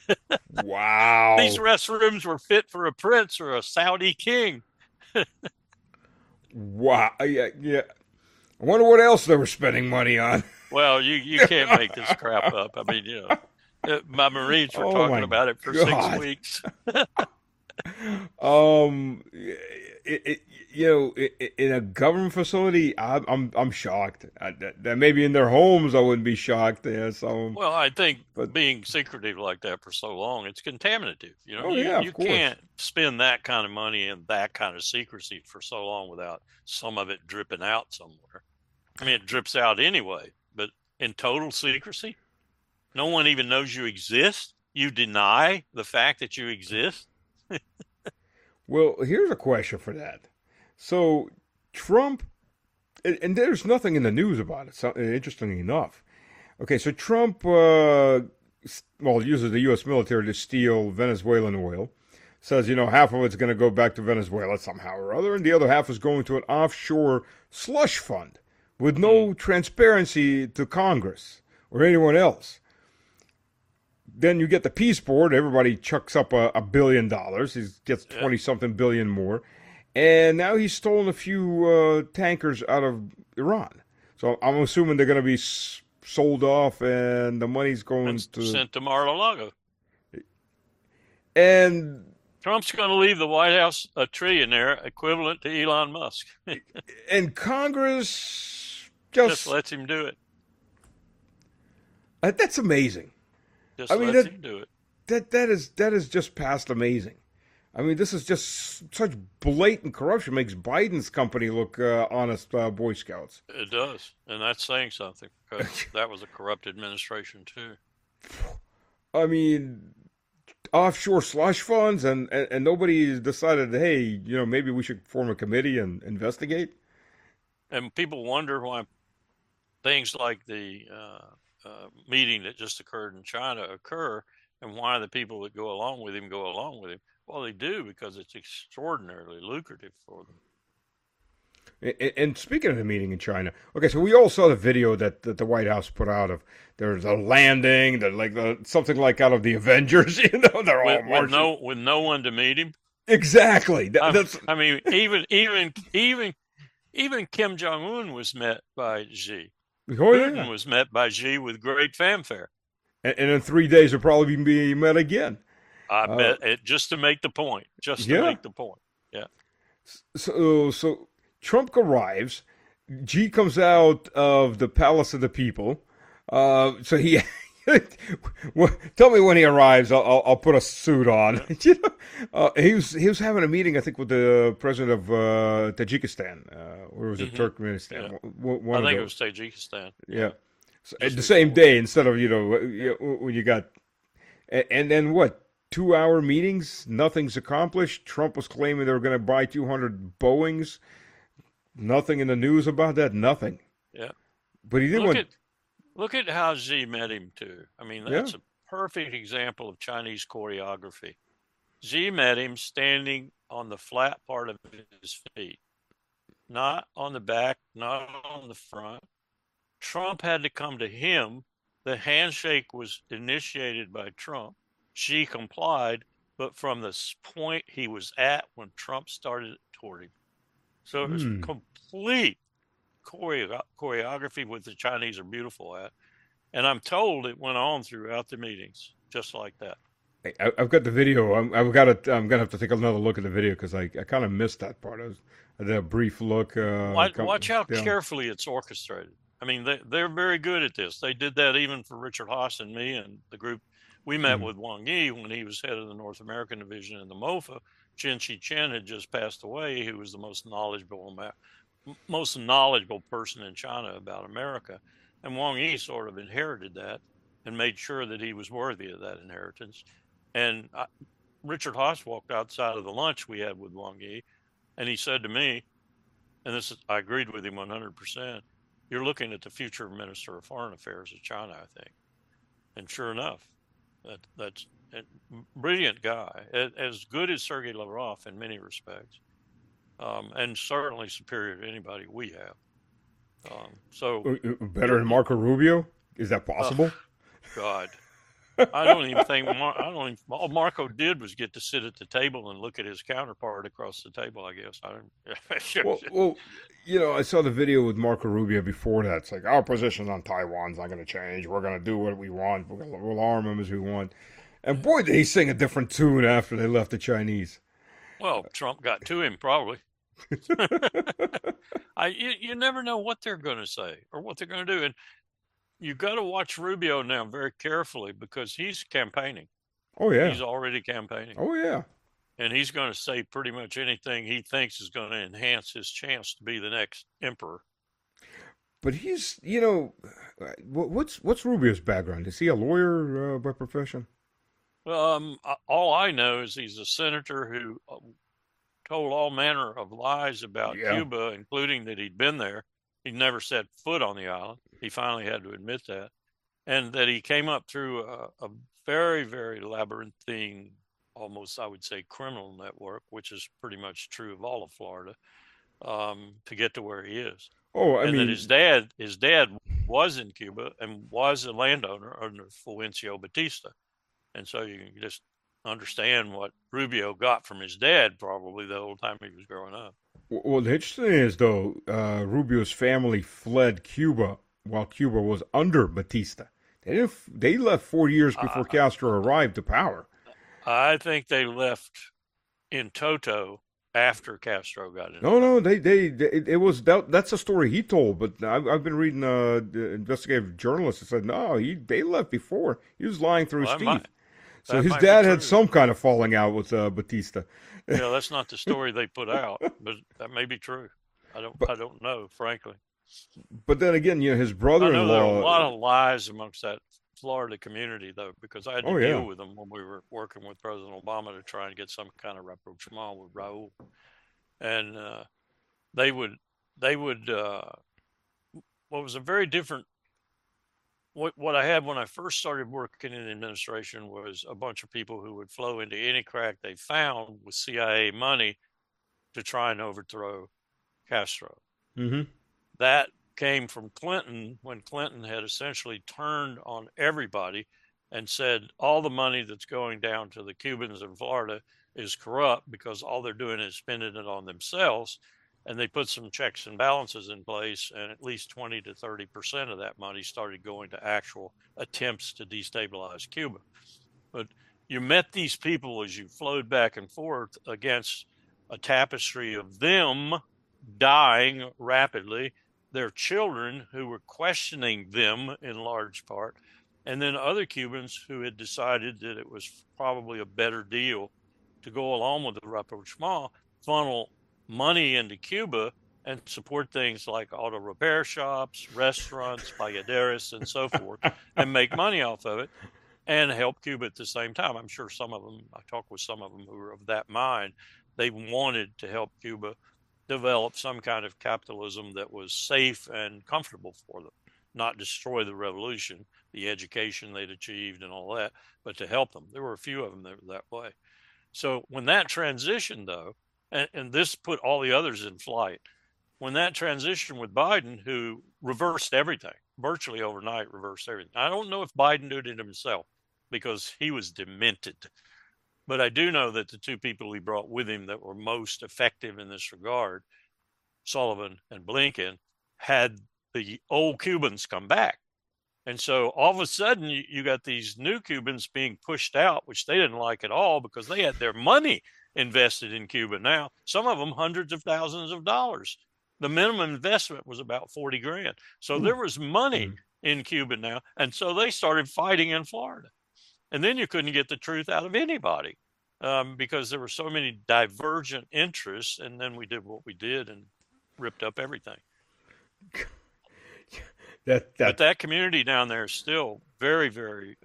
Wow. These restrooms were fit for a prince or a Saudi king. Wow. Yeah. I wonder what else they were spending money on. Well, you can't make this crap up. I mean, my Marines were talking about it for 6 weeks. In a government facility, I'm shocked. That maybe in their homes I wouldn't be shocked. Well, I think being secretive like that for so long, it's contaminative. You can't spend that kind of money and that kind of secrecy for so long without some of it dripping out somewhere. I mean, it drips out anyway, but in total secrecy, no one even knows you exist. You deny the fact that you exist. Well, here's a question for that. So Trump, and there's nothing in the news about it, so, interestingly enough. Okay, so Trump, uses the U.S. military to steal Venezuelan oil. Says, half of it's going to go back to Venezuela somehow or other, and the other half is going to an offshore slush fund with no transparency to Congress or anyone else. Then you get the Peace Board. Everybody chucks up $1 billion. He gets 20-something billion more. And now he's stolen a few tankers out of Iran. So I'm assuming they're going to be sold off and the money's going to... sent to Mar-a-Lago. And... Trump's going to leave the White House a trillionaire equivalent to Elon Musk. And Congress just lets him do it. That's amazing. Just lets him do it. That is just past amazing. I mean, this is just such blatant corruption. Makes Biden's company look honest Boy Scouts. It does, and that's saying something because that was a corrupt administration too. I mean, offshore slush funds, and nobody decided, hey, maybe we should form a committee and investigate. And people wonder why things like the meeting that just occurred in China occur, And why the people that go along with him go along with him? Well, they do because it's extraordinarily lucrative for them. And speaking of the meeting in China, okay, so we all saw the video that the White House put out of there's a landing, something like out of the Avengers, you know, they're all marching. With no one to meet him. Exactly. I mean, even Kim Jong Un was met by Xi. Putin was met by Xi with great fanfare. And in 3 days, he'll probably be met again. I bet just to make the point. Make the point. Yeah. So Trump arrives. Xi comes out of the Palace of the People. So he tell me when he arrives. I'll put a suit on. You know, he was having a meeting, I think, with the president of Tajikistan. Or was it Turkmenistan? Yeah. I think it was Tajikistan. Yeah. So, at the same day, instead of when you got, and then what? 2-hour meetings, nothing's accomplished. Trump was claiming they were going to buy 200 Boeings. Nothing in the news about that. Nothing. Yeah. But he didn't Look at how Xi met him too. I mean, that's a perfect example of Chinese choreography. Xi met him standing on the flat part of his feet, not on the back, not on the front. Trump had to come to him. The handshake was initiated by Trump. Xi complied, but from the point he was at when Trump started toward him. So it was complete choreography, which the Chinese are beautiful at. And I'm told it went on throughout the meetings, just like that. I've got the video. I'm gonna have to take another look at the video because I kind of missed that part. I did a brief look. Watch how carefully it's orchestrated. I mean, they're very good at this. They did that even for Richard Haas and me and the group. We met with Wang Yi when he was head of the North American division in the MOFA. Chen Qichen had just passed away, who was the most knowledgeable person in China about America. And Wang Yi sort of inherited that and made sure that he was worthy of that inheritance. And Richard Haas walked outside of the lunch we had with Wang Yi, and he said to me, and I agreed with him 100%, you're looking at the future Minister of Foreign Affairs of China, I think. And sure enough, that's a brilliant guy, as good as Sergei Lavrov in many respects, and certainly superior to anybody we have. So better than Marco Rubio? Is that possible? God, I don't even think. All Marco did was get to sit at the table and look at his counterpart across the table. I guess. Well, I saw the video with Marco Rubio before that. It's like our position on Taiwan's not going to change. We're going to do what we want. We'll arm them as we want. And boy, did he sing a different tune after they left the Chinese. Well, Trump got to him probably. You never know what they're going to say or what they're going to do, and you've got to watch Rubio now very carefully because he's campaigning. Oh yeah, he's already campaigning. Oh yeah, and he's going to say pretty much anything he thinks is going to enhance his chance to be the next emperor. But he's, what's Rubio's background? Is he a lawyer by profession? All I know is he's a senator who told all manner of lies about Cuba, including that he'd been there. He'd never set foot on the island. He finally had to admit that. And that he came up through a very, very labyrinthine, almost, I would say, criminal network, which is pretty much true of all of Florida, to get to where he is. Oh, I mean, that his dad was in Cuba and was a landowner under Fulgencio Batista. And so you can just understand what Rubio got from his dad probably the whole time he was growing up. Well, the interesting thing is, though, Rubio's family fled Cuba while Cuba was under Batista. They left 4 years before Castro arrived to power. I think they left in toto after Castro got in. No, it was that's a story he told. But I've been reading the investigative journalists that said no, they left before. He was lying through his teeth. So his dad had some kind of falling out with Batista. Yeah, that's not the story they put out, but that may be true. I don't know, frankly. But then again, his brother-in-law. I know there are a lot of lies amongst that Florida community, though, because I had to deal with them when we were working with President Obama to try and get some kind of rapprochement with Raul, and they would. What was a very different what I had when I first started working in administration was a bunch of people who would flow into any crack they found with CIA money to try and overthrow Castro. Mm-hmm. That came from Clinton, when Clinton had essentially turned on everybody and said all the money that's going down to the Cubans in Florida is corrupt because all they're doing is spending it on themselves. And they put some checks and balances in place, and at least 20 to 30% of that money started going to actual attempts to destabilize Cuba. But you met these people as you flowed back and forth against a tapestry of them dying rapidly, their children who were questioning them in large part, and then other Cubans who had decided that it was probably a better deal to go along with the rapprochement, funnel money into Cuba and support things like auto repair shops, restaurants, payaderas, and so forth, and make money off of it and help Cuba at the same time. I'm sure some of them, I talked with some of them who were of that mind. They wanted to help Cuba develop some kind of capitalism that was safe and comfortable for them, not destroy the revolution, the education they'd achieved and all that, but to help them. There were a few of them that were that way. So when that transition, though, and this put all the others in flight, when that transition with Biden, who reversed everything, virtually overnight reversed everything. I don't know if Biden did it himself because he was demented. But I do know that the two people he brought with him that were most effective in this regard, Sullivan and Blinken, had the old Cubans come back. And so all of a sudden you got these new Cubans being pushed out, which they didn't like at all because they had their money invested in Cuba now, some of them hundreds of thousands of dollars. The minimum investment was about 40 grand. So there was money in Cuba now. And so they started fighting in Florida. And then you couldn't get the truth out of anybody because there were so many divergent interests. And then we did what we did and ripped up everything. But that community down there is still very, very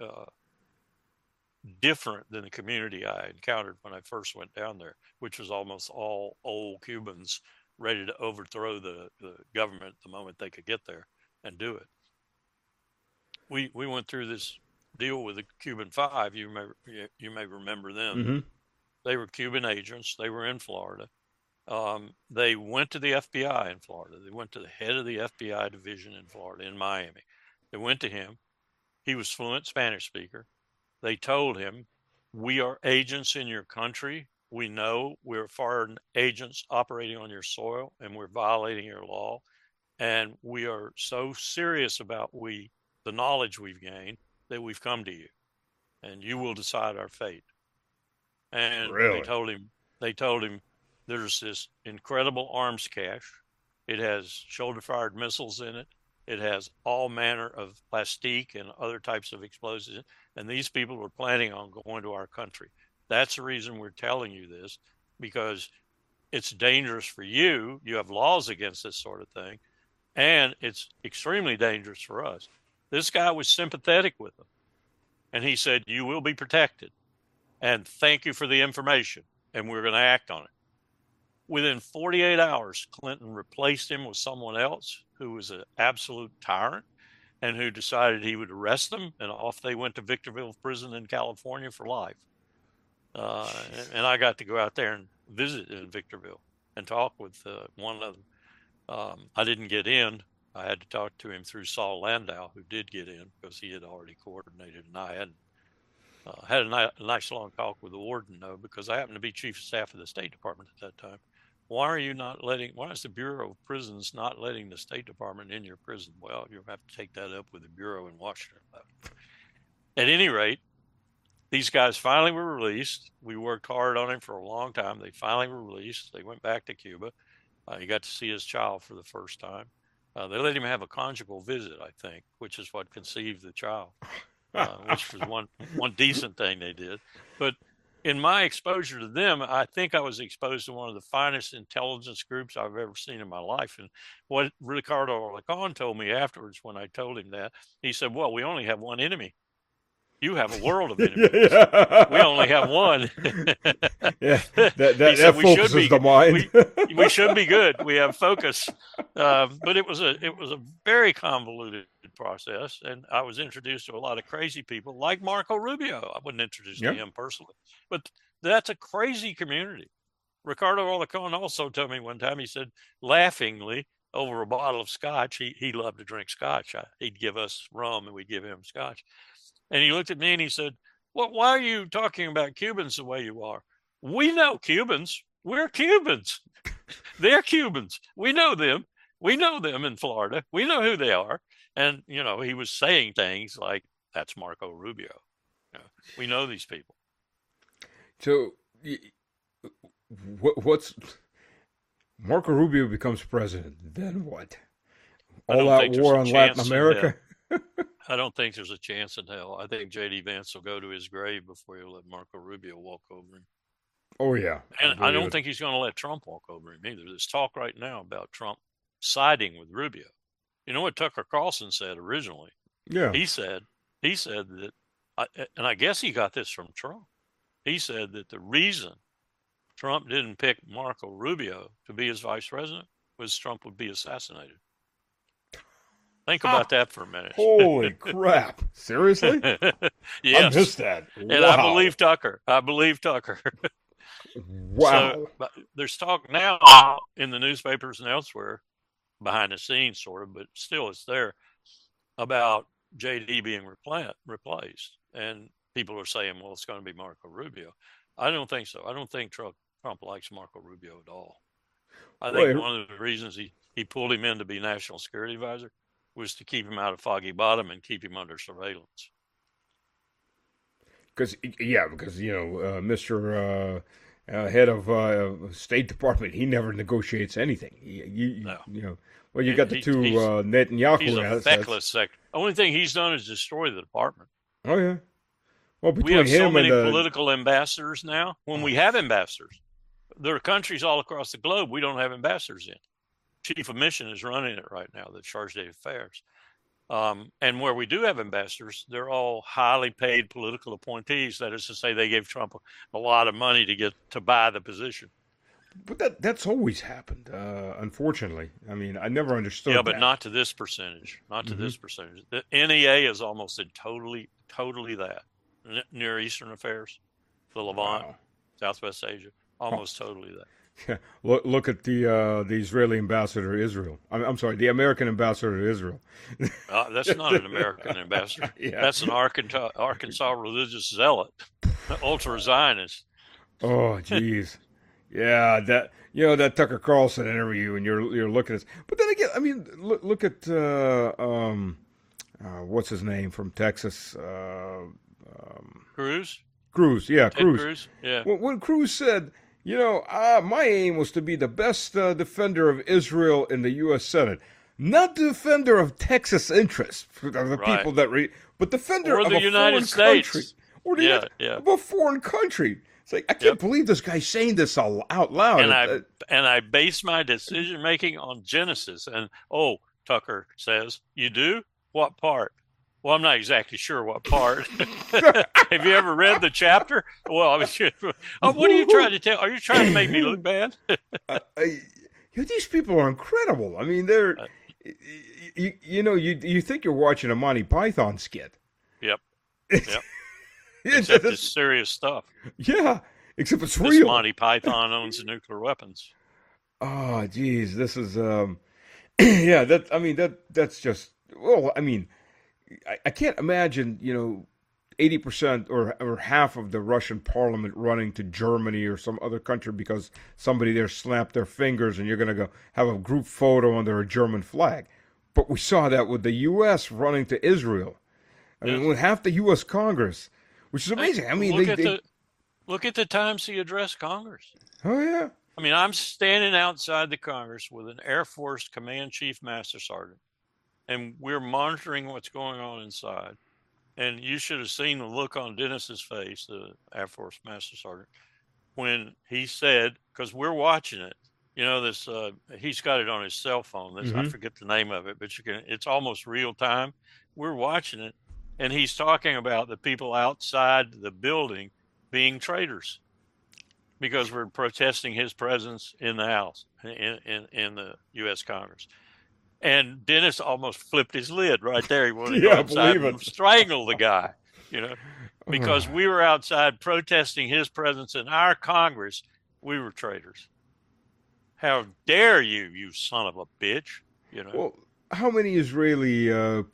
different than the community I encountered when I first went down there, which was almost all old Cubans ready to overthrow the government the moment they could get there and do it. We went through this deal with the Cuban Five. You may remember them. Mm-hmm. They were Cuban agents. They were in Florida. They went to the FBI in Florida. They went to the head of the FBI division in Florida, in Miami. They went to him. He was fluent Spanish speaker. They told him, we are agents in your country. We know we're foreign agents operating on your soil and we're violating your law. And we are so serious about the knowledge we've gained that we've come to you and you will decide our fate. And really? they told him there's this incredible arms cache. It has shoulder-fired missiles in it. It has all manner of plastique and other types of explosives. And these people were planning on going to our country. That's the reason we're telling you this, because it's dangerous for you. You have laws against this sort of thing. And it's extremely dangerous for us. This guy was sympathetic with them. And he said, you will be protected. And thank you for the information. And we're going to act on it. Within 48 hours, Clinton replaced him with someone else who was an absolute tyrant and who decided he would arrest them. And off they went to Victorville Prison in California for life. And I got to go out there and visit in Victorville and talk with one of them. I didn't get in. I had to talk to him through Saul Landau, who did get in because he had already coordinated, and I hadn't. Had a nice long talk with the warden, though, because I happened to be chief of staff of the State Department at that time. Why is the Bureau of Prisons not letting the State Department in your prison? Well, you'll have to take that up with the Bureau in Washington. At any rate, these guys finally were released. We worked hard on him for a long time. They finally were released. They went back to Cuba. He got to see his child for the first time. They let him have a conjugal visit, I think, which is what conceived the child, which was one decent thing they did. But in my exposure to them, I think I was exposed to one of the finest intelligence groups I've ever seen in my life. And what Ricardo Alarcon told me afterwards when I told him that, he said, well, we only have one enemy. You have a world of enemies. We only have one. Yeah, that focuses the mind. we should be good. We have focus. But it was a very convoluted democratic process, and I was introduced to a lot of crazy people like Marco Rubio. I wasn't introduced to him personally, but that's a crazy community. Ricardo Olacon also told me one time, he said, laughingly, over a bottle of scotch, he loved to drink scotch. He'd give us rum and we'd give him scotch. And he looked at me and he said, well, why are you talking about Cubans the way you are? We know Cubans. We're Cubans. They're Cubans. We know them. We know them in Florida. We know who they are. And, you know, he was saying things like, that's Marco Rubio. You know, we know these people. So what's Marco Rubio becomes president, then what? All out war on Latin America? I don't think there's a chance in hell. I think J.D. Vance will go to his grave before he'll let Marco Rubio walk over him. Oh, yeah. And I don't think he's going to let Trump walk over him either. There's talk right now about Trump siding with Rubio. You know what Tucker Carlson said originally? Yeah. He said that, and I guess he got this from Trump. He said that the reason Trump didn't pick Marco Rubio to be his vice president was Trump would be assassinated. Think about that for a minute. Holy crap. Seriously? Yes. I missed that. And wow. I believe Tucker. Wow. So, there's talk now in the newspapers and elsewhere, behind the scenes sort of, but still it's there, about JD being replaced. And people are saying, well, it's going to be Marco Rubio. I don't think so. I don't think Trump likes Marco Rubio at all. I think one of the reasons he pulled him in to be national security advisor was to keep him out of Foggy Bottom and keep him under surveillance. Because Mr. Head of State Department, he never negotiates anything. You got the two Netanyahu. He's a feckless secretary. The only thing he's done is destroy the department. Oh yeah. Well, we have so many political ambassadors now. When we have ambassadors, there are countries all across the globe we don't have ambassadors in. Chief of Mission is running it right now, the Charge d'Affaires. And where we do have ambassadors, they're all highly paid political appointees. That is to say, they gave Trump a lot of money to buy the position. But that's always happened, unfortunately. I mean, I never understood. Yeah, but not to this percentage. Not to this percentage. The NEA is almost totally that. Near Eastern affairs, the Levant, Southwest Asia, almost totally that. Yeah. Look at the Israeli ambassador to Israel. I'm sorry, the American ambassador to Israel. That's not an American ambassador. Yeah. That's an Arkansas religious zealot, ultra Zionist. Oh, geez. Yeah, that Tucker Carlson interview, and you're looking at this. But then again, I mean, look at what's his name from Texas? Cruz. Cruz, yeah, Ted Cruz. Yeah. When Cruz said, my aim was to be the best defender of Israel in the U.S. Senate, not defender of Texas interests, the people that but defender of the a United foreign States. country, of a foreign country. It's like, I can't believe this guy's saying this out loud. And I base my decision making on Genesis. And Tucker says, you do? What part? Well, I'm not exactly sure what part. Have you ever read the chapter? Well, I mean, what are you trying to tell? Are you trying to make me look bad? These people are incredible. I mean, they're, you think you're watching a Monty Python skit. Yep. Except it's serious stuff. Yeah, except it's real. Monty Python owns the nuclear weapons. Oh, geez, this is that's just, well, I mean, I can't imagine 80% or half of the Russian parliament running to Germany or some other country because somebody there snapped their fingers and you're going to go have a group photo under a German flag. But we saw that with the U.S. running to Israel. I mean, with half the U.S. Congress, which is amazing. I mean, look at the times he addressed Congress. Oh, yeah. I mean, I'm standing outside the Congress with an Air Force Command Chief Master Sergeant, and we're monitoring what's going on inside. And you should have seen the look on Dennis's face, the Air Force Master Sergeant, when he said, because we're watching it, this, he's got it on his cell phone. I forget the name of it, but it's almost real time. We're watching it. And he's talking about the people outside the building being traitors because we're protesting his presence in the House, in the U.S. Congress. And Dennis almost flipped his lid right there. He wanted to Yeah, go outside believe and it. strangle the guy, because we were outside protesting his presence in our Congress. We were traitors. How dare you, you son of a bitch? Well, how many Israeli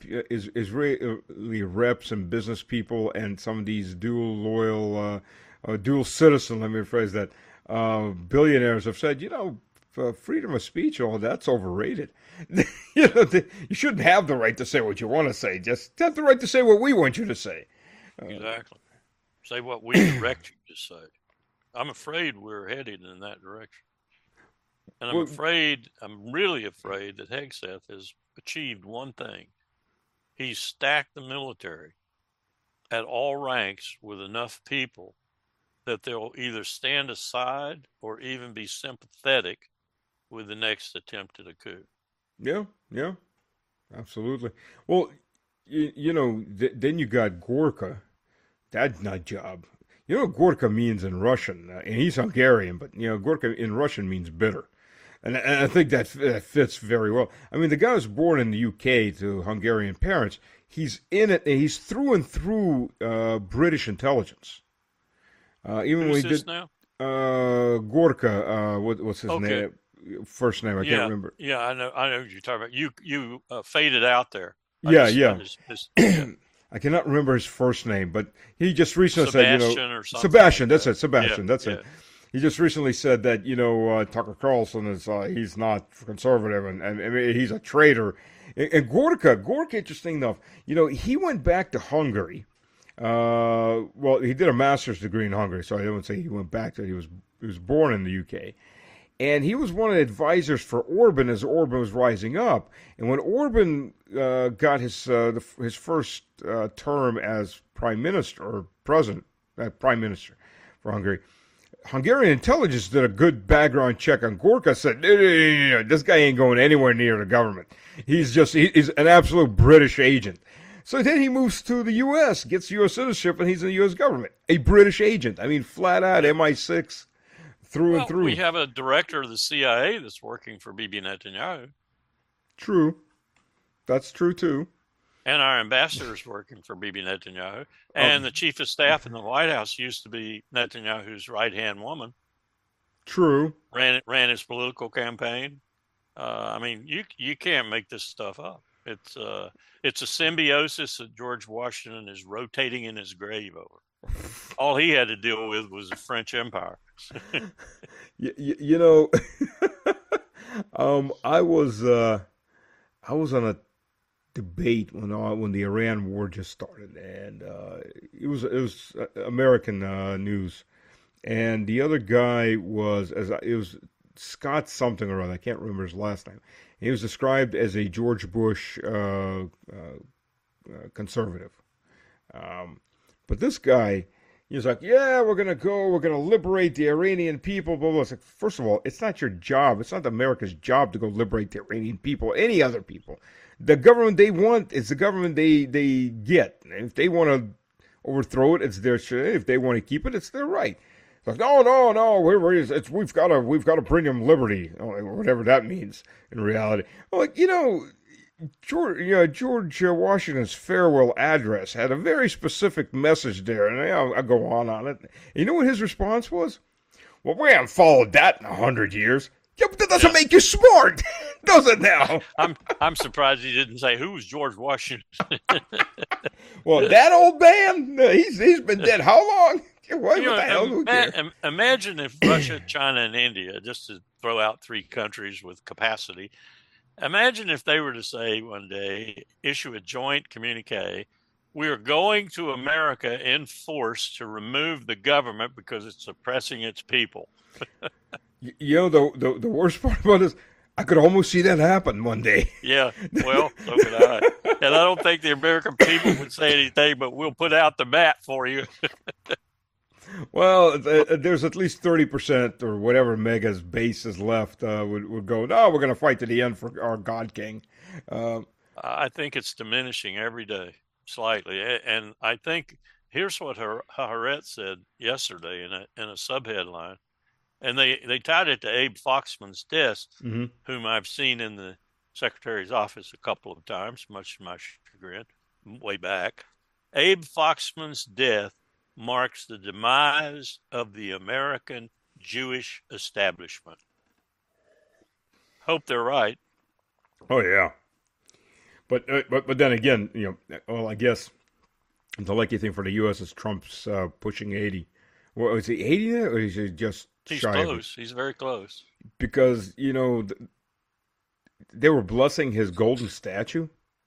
reps and business people and some of these dual citizen, let me rephrase that, billionaires have said, freedom of speech, all that's overrated. You shouldn't have the right to say what you want to say. Just have the right to say what we want you to say. Exactly. Say what we direct you to say. I'm afraid we're headed in that direction. And I'm really afraid that Hegseth has achieved one thing. He's stacked the military at all ranks with enough people that they'll either stand aside or even be sympathetic with the next attempt at a coup. Yeah, absolutely. Well, then you got Gorka, that nut job. You know what Gorka means in Russian, and he's Hungarian, but Gorka in Russian means bitter. And I think that fits very well. I mean, the guy was born in the UK to Hungarian parents. He's in it, and he's through and through British intelligence. Even Who's when he this did now? Gorka, what's his name? First name I can't remember. Yeah, I know what you're talking about. You faded out there. Yeah. I cannot remember his first name, but he just recently said, Sebastian. That's it, Sebastian. That's it. He just recently said that Tucker Carlson is he's not conservative and I mean, he's a traitor. And Gorka, interesting enough, he went back to Hungary. Well, he did a master's degree in Hungary, so I don't say he went back to. He was born in the UK, and he was one of the advisors for Orban as Orban was rising up. And when Orban got his first term as prime minister or prime minister for Hungary. Hungarian intelligence did a good background check on Gorka, said, no, this guy ain't going anywhere near the government. He's an absolute British agent. So then he moves to the U.S., gets U.S. citizenship, and he's in the U.S. government. A British agent. I mean, flat out MI6 through and through. We have a director of the CIA that's working for Bibi Netanyahu. True. That's true, too. And our ambassador is working for Bibi Netanyahu. And the chief of staff in the White House used to be Netanyahu's right-hand woman. True. Ran his political campaign. I mean, you can't make this stuff up. It's a symbiosis that George Washington is rotating in his grave over. All he had to deal with was the French Empire. I was on a debate when the Iran war just started, and it was American news, and the other guy was Scott something or other. I can't remember his last name. He was described as a George Bush conservative, but this guy. He was like, yeah, we're going to liberate the Iranian people, blah, blah. It's like, first of all, it's not your job. It's not America's job to go liberate the Iranian people, any other people. The government they want is the government they get. And if they want to overthrow it, it's their shit. If they want to keep it, it's their right. It's like, no, we've got to bring them liberty, whatever that means in reality. Like, George Washington's farewell address had a very specific message there, and I'll go on it. You know what his response was? Well, we haven't followed that in 100 years. Yeah, but that doesn't make you smart, does it now? I'm surprised he didn't say, who's George Washington? Well, that old man, he's been dead how long? What the hell? Imagine if Russia, China, and India, just to throw out three countries with capacity, imagine if they were to say one day, issue a joint communique, we are going to America in force to remove the government because it's oppressing its people. The worst part about this, I could almost see that happen one day. Yeah, well, so could I. And I don't think the American people would say anything, but we'll put out the mat for you. Well, there's at least 30% or whatever Mega's base is left would go, no, we're going to fight to the end for our God King. I think it's diminishing every day, slightly. And I think here's what Haaretz said yesterday in a subheadline. And they tied it to Abe Foxman's desk, whom I've seen in the secretary's office a couple of times, much to my chagrin, way back. Abe Foxman's death marks the demise of the American Jewish establishment. Hope they're right. Oh yeah, but then again, well, I guess the lucky thing for the U.S. is Trump's pushing 80. Well, is he 80 now, or is he just He's shy of it? close. He's very close. Because they were blessing his golden statue.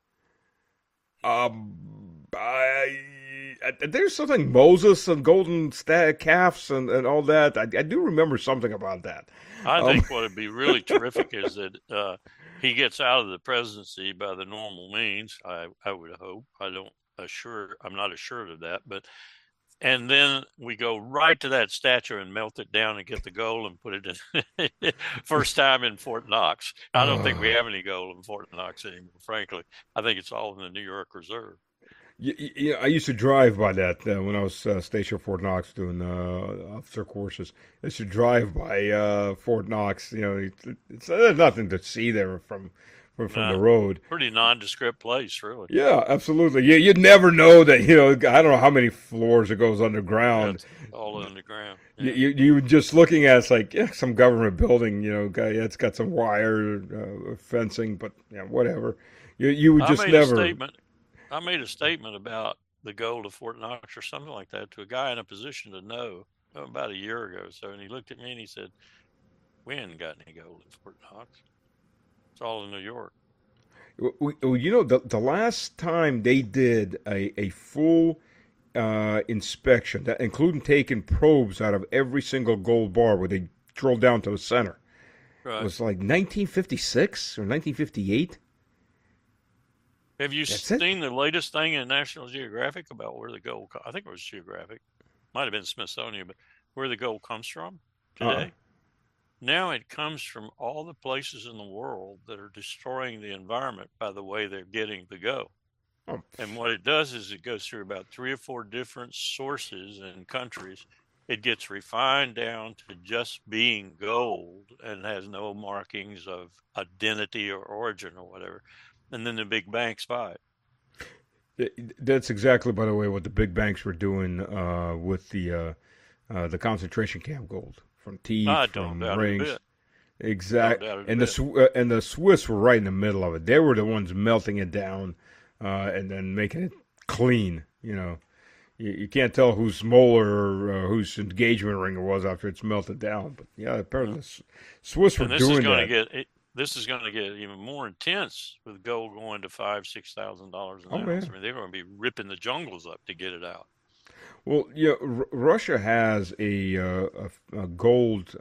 There's something Moses and golden calves and all that. I do remember something about that. I think what would be really terrific is that he gets out of the presidency by the normal means. I would hope. I'm not assured of that, and then we go right to that statue and melt it down and get the gold and put it in. First time in Fort Knox. I don't think we have any gold in Fort Knox anymore, frankly. I think it's all in the New York Reserve. Yeah, I used to drive by that when I was stationed at Fort Knox doing officer courses. I used to drive by Fort Knox. There's nothing to see there from the road. Pretty nondescript place, really. Yeah, absolutely. You'd never know that. I don't know how many floors it goes underground. Yeah, all underground. Yeah. You were just looking at it's like some government building. It's got some wire fencing, but whatever. You would just never. I made a statement about the gold of Fort Knox or something like that to a guy in a position to know about a year ago. And he looked at me and he said, "We ain't got any gold in Fort Knox. It's all in New York." Well, the last time they did a full inspection, including taking probes out of every single gold bar where they drilled down to the center, right, was like 1956 or 1958. Have you seen the latest thing in National Geographic about where the gold? I think it was Geographic, might have been Smithsonian, but where the gold comes from today. Now it comes from all the places in the world that are destroying the environment by the way they're getting the gold. And what it does is it goes through about 3 or 4 different sources and countries. It gets refined down to just being gold and has no markings of identity or origin or whatever. And then the big banks buy it. That's exactly, by the way, what the big banks were doing with the concentration camp gold from teeth, from rings. Exactly, and the Swiss were right in the middle of it. They were the ones melting it down and then making it clean. You can't tell whose molar or whose engagement ring it was after it's melted down. But yeah, apparently the Swiss were doing that. This is going to get even more intense with gold going to $5,000-$6,000 an ounce. Yeah. I mean, they're going to be ripping the jungles up to get it out. Well, Russia has a gold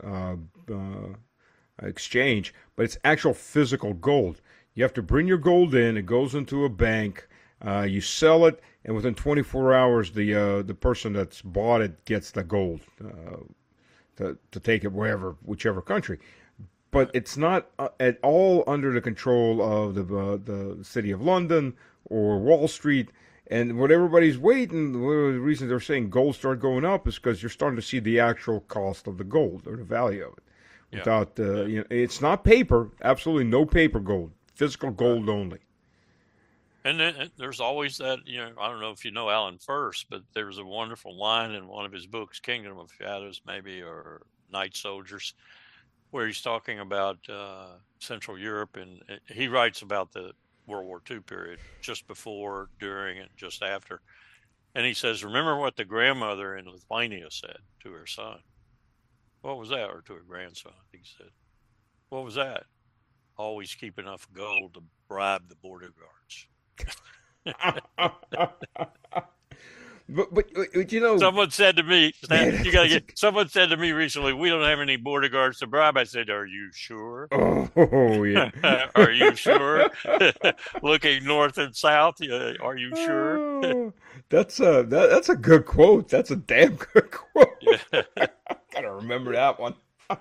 exchange, but it's actual physical gold. You have to bring your gold in. It goes into a bank. You sell it, and within 24 hours, the person that's bought it gets the gold to take it whichever country. But it's not at all under the control of the City of London or Wall Street. And what everybody's waiting, one of the reasons they're saying gold start going up is because you're starting to see the actual cost of the gold or the value of it. Without, it's not paper, absolutely no paper gold, physical gold only. And then there's always that, I don't know if you know Alan First, but there's a wonderful line in one of his books, Kingdom of Shadows, maybe, or Night Soldiers, where he's talking about Central Europe, and he writes about the World War II period, just before, during, and just after. And he says, remember what the grandmother in Lithuania said to her son. What was that? Or to her grandson, I think he said. What was that? Always keep enough gold to bribe the border guards. But someone said to me, someone said to me recently, we don't have any border guards to bribe. I said, are you sure? Oh, yeah. Are you sure? Looking north and south, are you sure? That's a good quote. That's a damn good quote. Gotta remember that one.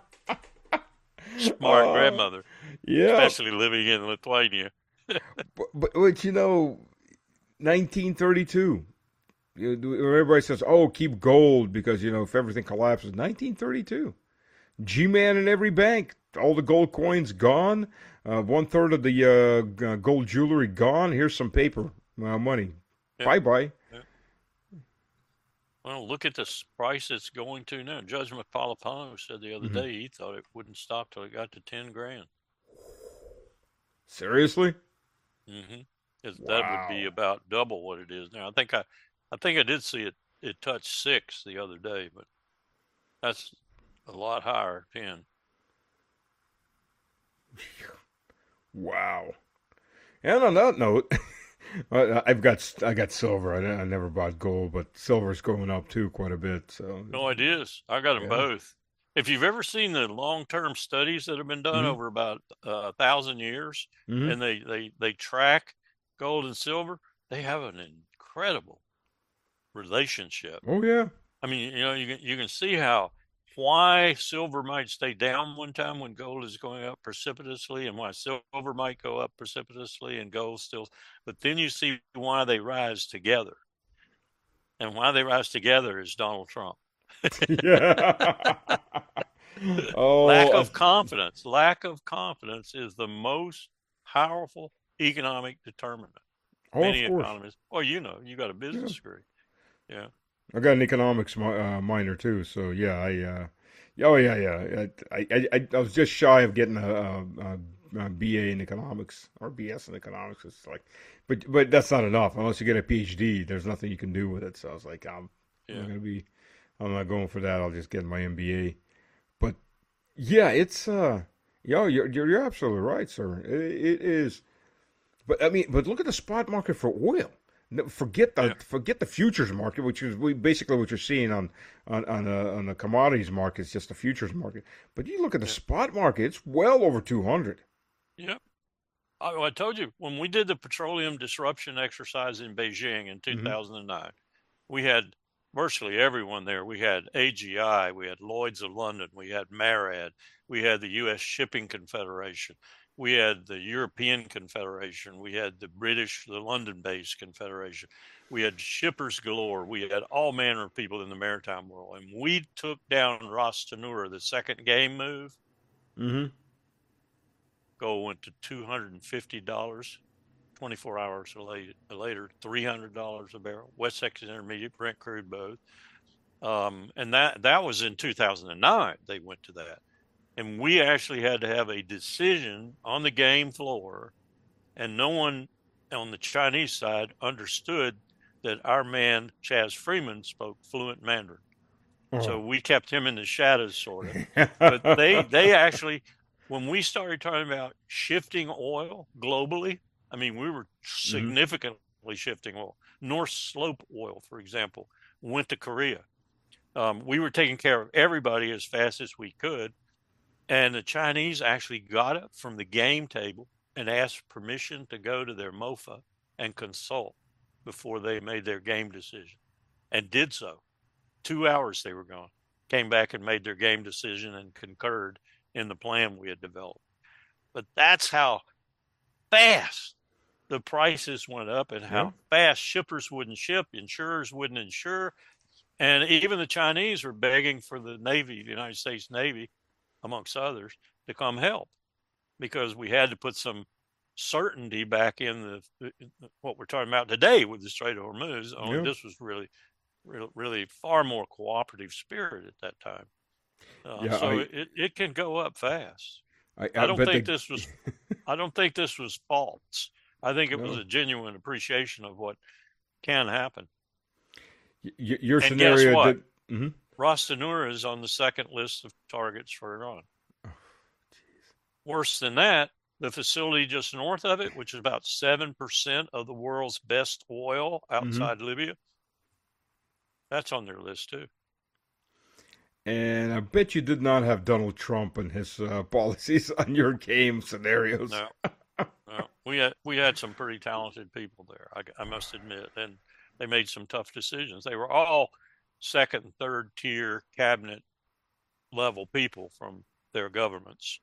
Smart grandmother. Yeah. Especially living in Lithuania. but 1932. Everybody says, "Oh, keep gold because if everything collapses." 1932, G-Man in every bank all the gold coins gone. 1/3 of the gold jewelry gone. Here's some paper money. Yeah. Bye-bye. Yeah. Well, look at the price it's going to now. Judge McPalapano said the other day he thought it wouldn't stop till it got to 10 grand. Seriously? Mm-hmm. That would be about double what it is now. I think I did see it touch 6 the other day, but that's a lot higher, 10. Wow. And on that note, I got silver. I never bought gold, but silver's going up too quite a bit. So No, it is. I got them both. If you've ever seen the long-term studies that have been done over about 1,000 years, and they track gold and silver, they have an incredible relationship. Oh yeah. I mean, you can see why silver might stay down one time when gold is going up precipitously, and why silver might go up precipitously and gold still. But then you see why they rise together, and why they rise together is Donald Trump. Yeah. Lack of confidence. Lack of confidence is the most powerful economic determinant. Many economists. Well, you got a business degree. Yeah. I got an economics minor too, so yeah, I was just shy of getting a BA in economics or BS in economics. It's like, but that's not enough unless you get a PhD. There's nothing you can do with it. So I was like, I'm not going for that. I'll just get my MBA. But yeah, it's you're absolutely right, sir. It is. But I mean, look at the spot market for oil. Forget the futures market, which is basically what you're seeing on the commodities market. It's just the futures market. But you look at the spot market; it's well over 200. Yeah, I told you when we did the petroleum disruption exercise in Beijing in 2009, we had virtually everyone there. We had AGI, we had Lloyd's of London, we had MARAD, we had the U.S. Shipping Confederation. We had the European Confederation. We had the London-based Confederation. We had shippers galore. We had all manner of people in the maritime world. And we took down Ras Tanura, the second game move. Gold went to $250, 24 hours later, $300 a barrel. West Texas Intermediate, Brent crude both. And that was in 2009. They went to that. And we actually had to have a decision on the game floor, and no one on the Chinese side understood that our man, Chaz Freeman, spoke fluent Mandarin. So we kept him in the shadows, sort of. But they actually, when we started talking about shifting oil globally, I mean, we were significantly shifting oil. North Slope oil, for example, went to Korea. We were taking care of everybody as fast as we could. And the Chinese actually got up from the game table and asked permission to go to their MOFA and consult before they made their game decision, and did so. 2 hours they were gone, came back and made their game decision and concurred in the plan we had developed. But that's how fast the prices went up and how fast shippers wouldn't ship, insurers wouldn't insure. And even the Chinese were begging for the Navy, the United States Navy, amongst others, to come help, because we had to put some certainty back in what we're talking about today with the Strait of Hormuz. Only this was really far more cooperative spirit at that time. It can go up fast. I don't think this was false. I think it was a genuine appreciation of what can happen. Your and scenario. Guess what? Ras Tanura is on the second list of targets for Iran. Worse than that, the facility just north of it, which is about 7% of the world's best oil outside Libya, that's on their list too. And I bet you did not have Donald Trump and his policies on your game scenarios. No. We had some pretty talented people there, I must admit, and they made some tough decisions. They were all second and third tier cabinet level people from their governments.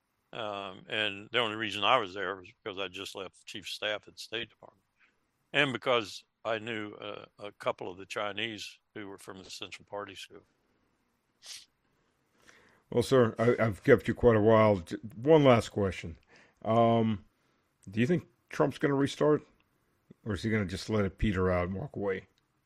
And the only reason I was there was because I just left chief of staff at the State Department, and because I knew a couple of the Chinese who were from the Central Party School. Well, sir, I've kept you quite a while. One last question. Do you think Trump's going to restart, or is he going to just let it peter out and walk away?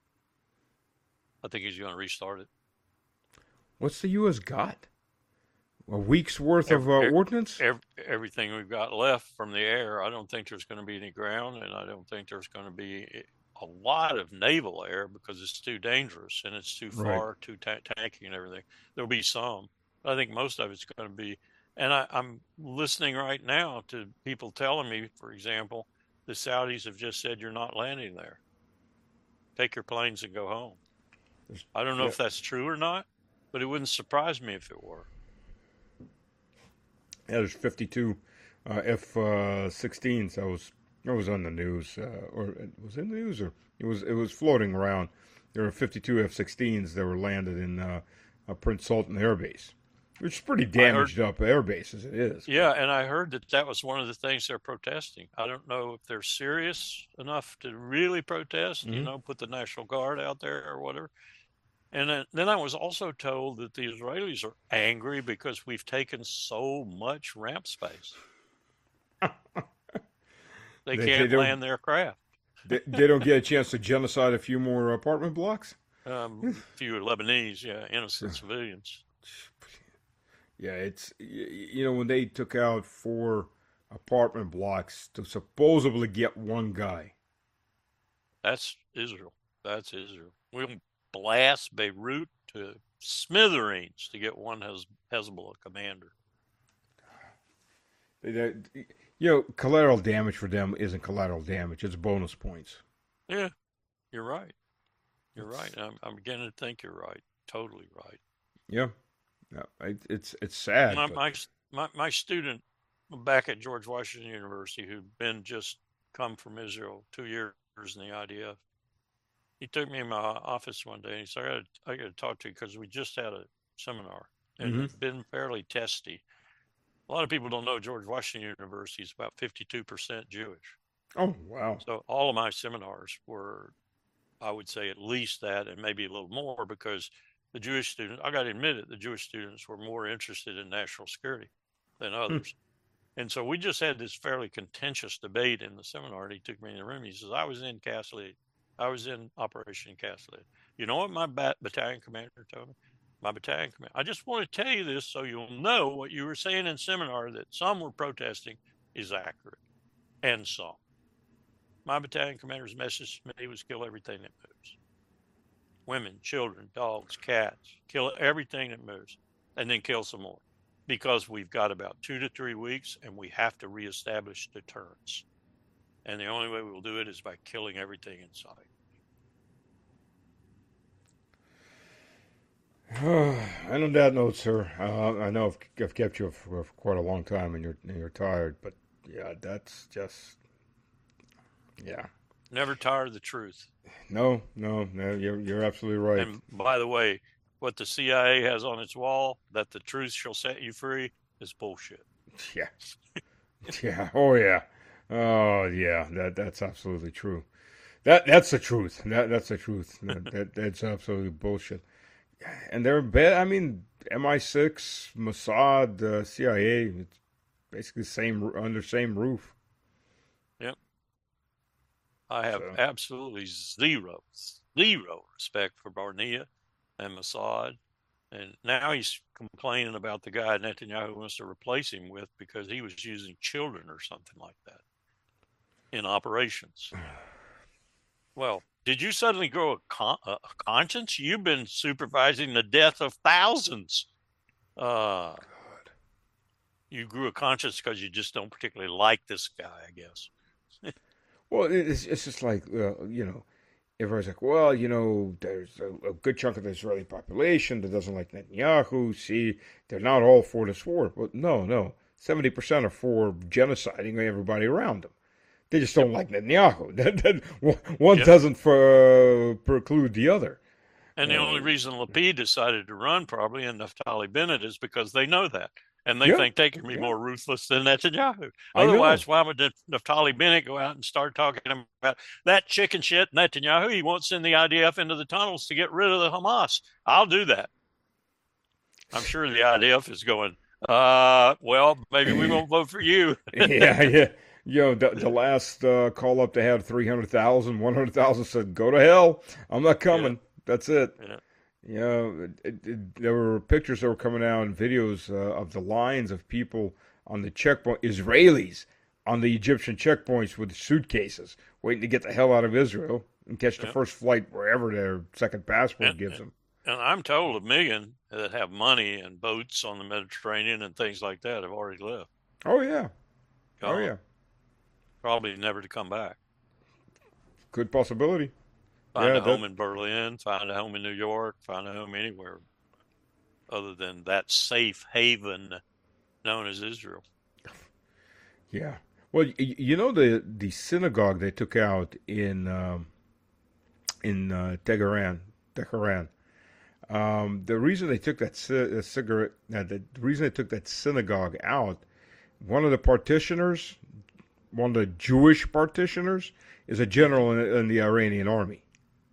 I think he's going to restart it. What's the U.S. got? A week's worth of ordnance? Everything we've got left from the air. I don't think there's going to be any ground, and I don't think there's going to be a lot of naval air because it's too dangerous and it's too far, too tanky and everything. There'll be some. I think most of it's going to be, and I'm listening right now to people telling me, for example, the Saudis have just said you're not landing there. Take your planes and go home. I don't know if that's true or not, but it wouldn't surprise me if it were. Yeah, there's 52 F-16s. That was on the news, or it was in the news, or it was floating around. There were 52 F-16s that were landed in Prince Sultan Air Base, which is pretty damaged up air base as it is. Yeah, and I heard that was one of the things they're protesting. I don't know if they're serious enough to really protest, put the National Guard out there or whatever. And then I was also told that the Israelis are angry because we've taken so much ramp space. They can't land their craft. They don't get a chance to genocide a few more apartment blocks? A few Lebanese, innocent civilians. Yeah, it's, when they took out 4 apartment blocks to supposedly get one guy. That's Israel. We'll blast Beirut to smithereens to get one Hezbollah commander. Collateral damage for them isn't collateral damage. It's bonus points. Yeah, you're right. I'm beginning to think you're right. Totally right. Yeah. It's sad. My student back at George Washington University, who'd just come from Israel 2 years in the IDF, he took me in my office one day and he said, I got to talk to you because we just had a seminar and it's been fairly testy. A lot of people don't know George Washington University is about 52% Jewish. Oh, wow. So all of my seminars were, I would say, at least that and maybe a little more because the Jewish students, I got to admit it, the Jewish students were more interested in national security than others. And so we just had this fairly contentious debate in the seminar. And he took me in the room. He says, I was in Operation Cast Lead. You know what my battalion commander told me? My battalion commander, I just want to tell you this so you'll know what you were saying in seminar that some were protesting is accurate. And some. My battalion commander's message to me was kill everything that moves. Women, children, dogs, cats, kill everything that moves, and then kill some more. Because we've got about 2 to 3 weeks, and we have to reestablish deterrence. And the only way we'll do it is by killing everything in sight. And on that note, sir, I know I've kept you for quite a long time, and you're tired, but yeah, that's just, yeah. Never tire of the truth. No, you're absolutely right. And by the way, what the CIA has on its wall, that the truth shall set you free, is bullshit. Yeah. Yeah. Oh, yeah. Oh, yeah. That's absolutely true. That's the truth. That's the truth. That's absolutely bullshit. And they're bad. I mean, MI6, Mossad, CIA. It's basically under same roof. Yep. I have absolutely zero respect for Barnea and Mossad. And now he's complaining about the guy Netanyahu wants to replace him with because he was using children or something like that in operations. Well, did you suddenly grow a conscience? You've been supervising the death of thousands. God. You grew a conscience because you just don't particularly like this guy, I guess. Well, it's just like, everybody's like, well, there's a good chunk of the Israeli population that doesn't like Netanyahu. See, they're not all for this war. Well, no. 70% are for genociding everybody around them. They just don't like Netanyahu. One doesn't preclude the other. And the only reason Lapid decided to run, probably, and Naftali Bennett, is because they know that. And they think they can be more ruthless than Netanyahu. Otherwise, why would Naftali Bennett go out and start talking about that chicken shit Netanyahu? He won't send the IDF into the tunnels to get rid of the Hamas. I'll do that. I'm sure the IDF is going, well, maybe we won't vote for you. Yeah. The last call up they had 300,000, 100,000 said, "Go to hell. I'm not coming." That's it. There were pictures that were coming out and videos of the lines of people on the checkpoint, Israelis on the Egyptian checkpoints with suitcases, waiting to get the hell out of Israel and catch the first flight wherever their second passport gives them. And I'm told 1 million that have money and boats on the Mediterranean and things like that have already left. Oh, yeah. Oh, yeah. Probably never to come back. Good possibility. Find a home in Berlin, find a home in New York, find a home anywhere other than that safe haven known as Israel. Yeah. Well, the synagogue they took out in Tehran. The reason they took the reason they took that synagogue out, one of the partitioners, one of the Jewish partitioners, is a general in the Iranian army.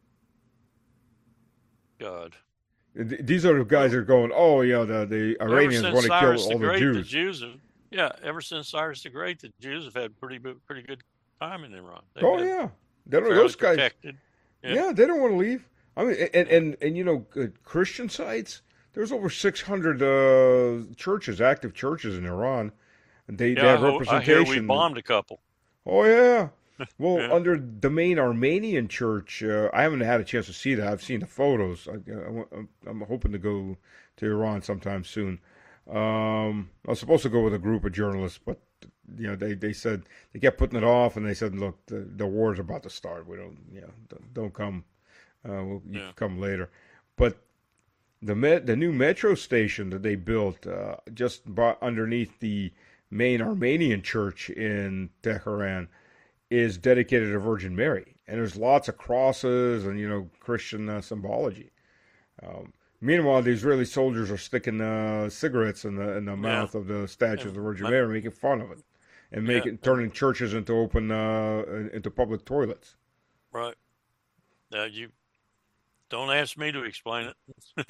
God. These are the guys that are going, oh, yeah, the Iranians want to kill all the Jews. Ever since Cyrus the Great, the Jews have had pretty good time in Iran. Those guys. Protected. Yeah, they don't want to leave. I mean, and Christian sites. There's over 600 churches, active churches in Iran. They have representation. I hear we bombed a couple. Oh yeah. Well, under the main Armenian church, I haven't had a chance to see that. I've seen the photos. I'm hoping to go to Iran sometime soon. I was supposed to go with a group of journalists, but they said they kept putting it off, and they said, "Look, the war's about to start. We don't come. You can come later." But the new metro station that they built just underneath the main Armenian church in Tehran is dedicated to Virgin Mary, and there's lots of crosses and Christian symbology. Meanwhile, the Israeli soldiers are sticking cigarettes in the mouth of the statue of the Virgin Mary, making fun of it, and turning churches into into public toilets. Right. Now you don't ask me to explain it.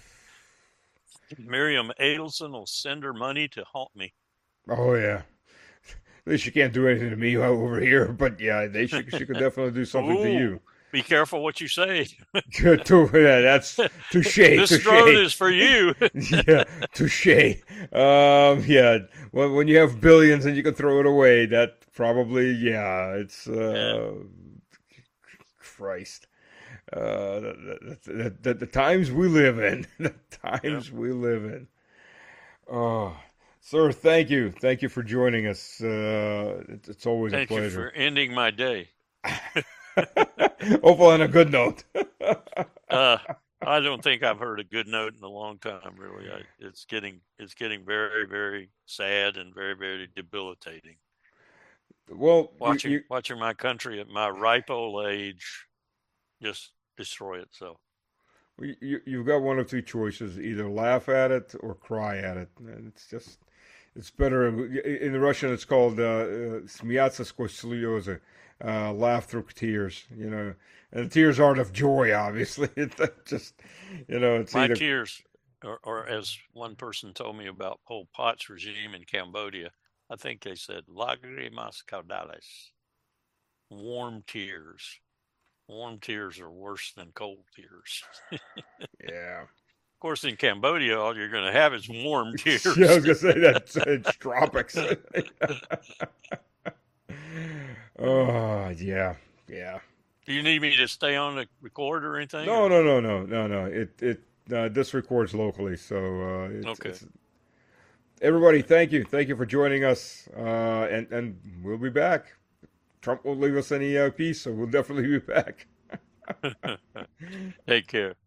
Miriam Adelson will send her money to haunt me. Oh yeah. At least she can't do anything to me over here, but yeah, she could definitely do something to you. Be careful what you say. That's touche. This road is for you. Yeah, touche. Yeah. When you have billions and you can throw it away, that probably, it's Christ. The times we live in. The times we live in. Oh. Sir, thank you. Thank you for joining us. It's always a pleasure. Thank you for ending my day. Hopefully on a good note. I don't think I've heard a good note in a long time, really. It's getting very, very sad and very, very debilitating. Well, watching my country at my ripe old age just destroy itself. You've got one of two choices: either laugh at it or cry at it. And it's better in the Russian. It's called "смеяться сквозь слезы," laugh through tears. And the tears aren't of joy, obviously. It's just it's my either tears, or as one person told me about Pol Pot's regime in Cambodia, I think they said "lágrimas caudales," warm tears. Warm tears are worse than cold tears. Yeah. Of course, in Cambodia, all you're going to have is warm tears. Yeah, I was going to say that it's tropics. Oh, yeah. Do you need me to stay on the record or anything? No. This records locally, so okay. Everybody, thank you for joining us, and we'll be back. Trump won't leave us any peace, so we'll definitely be back. Take care.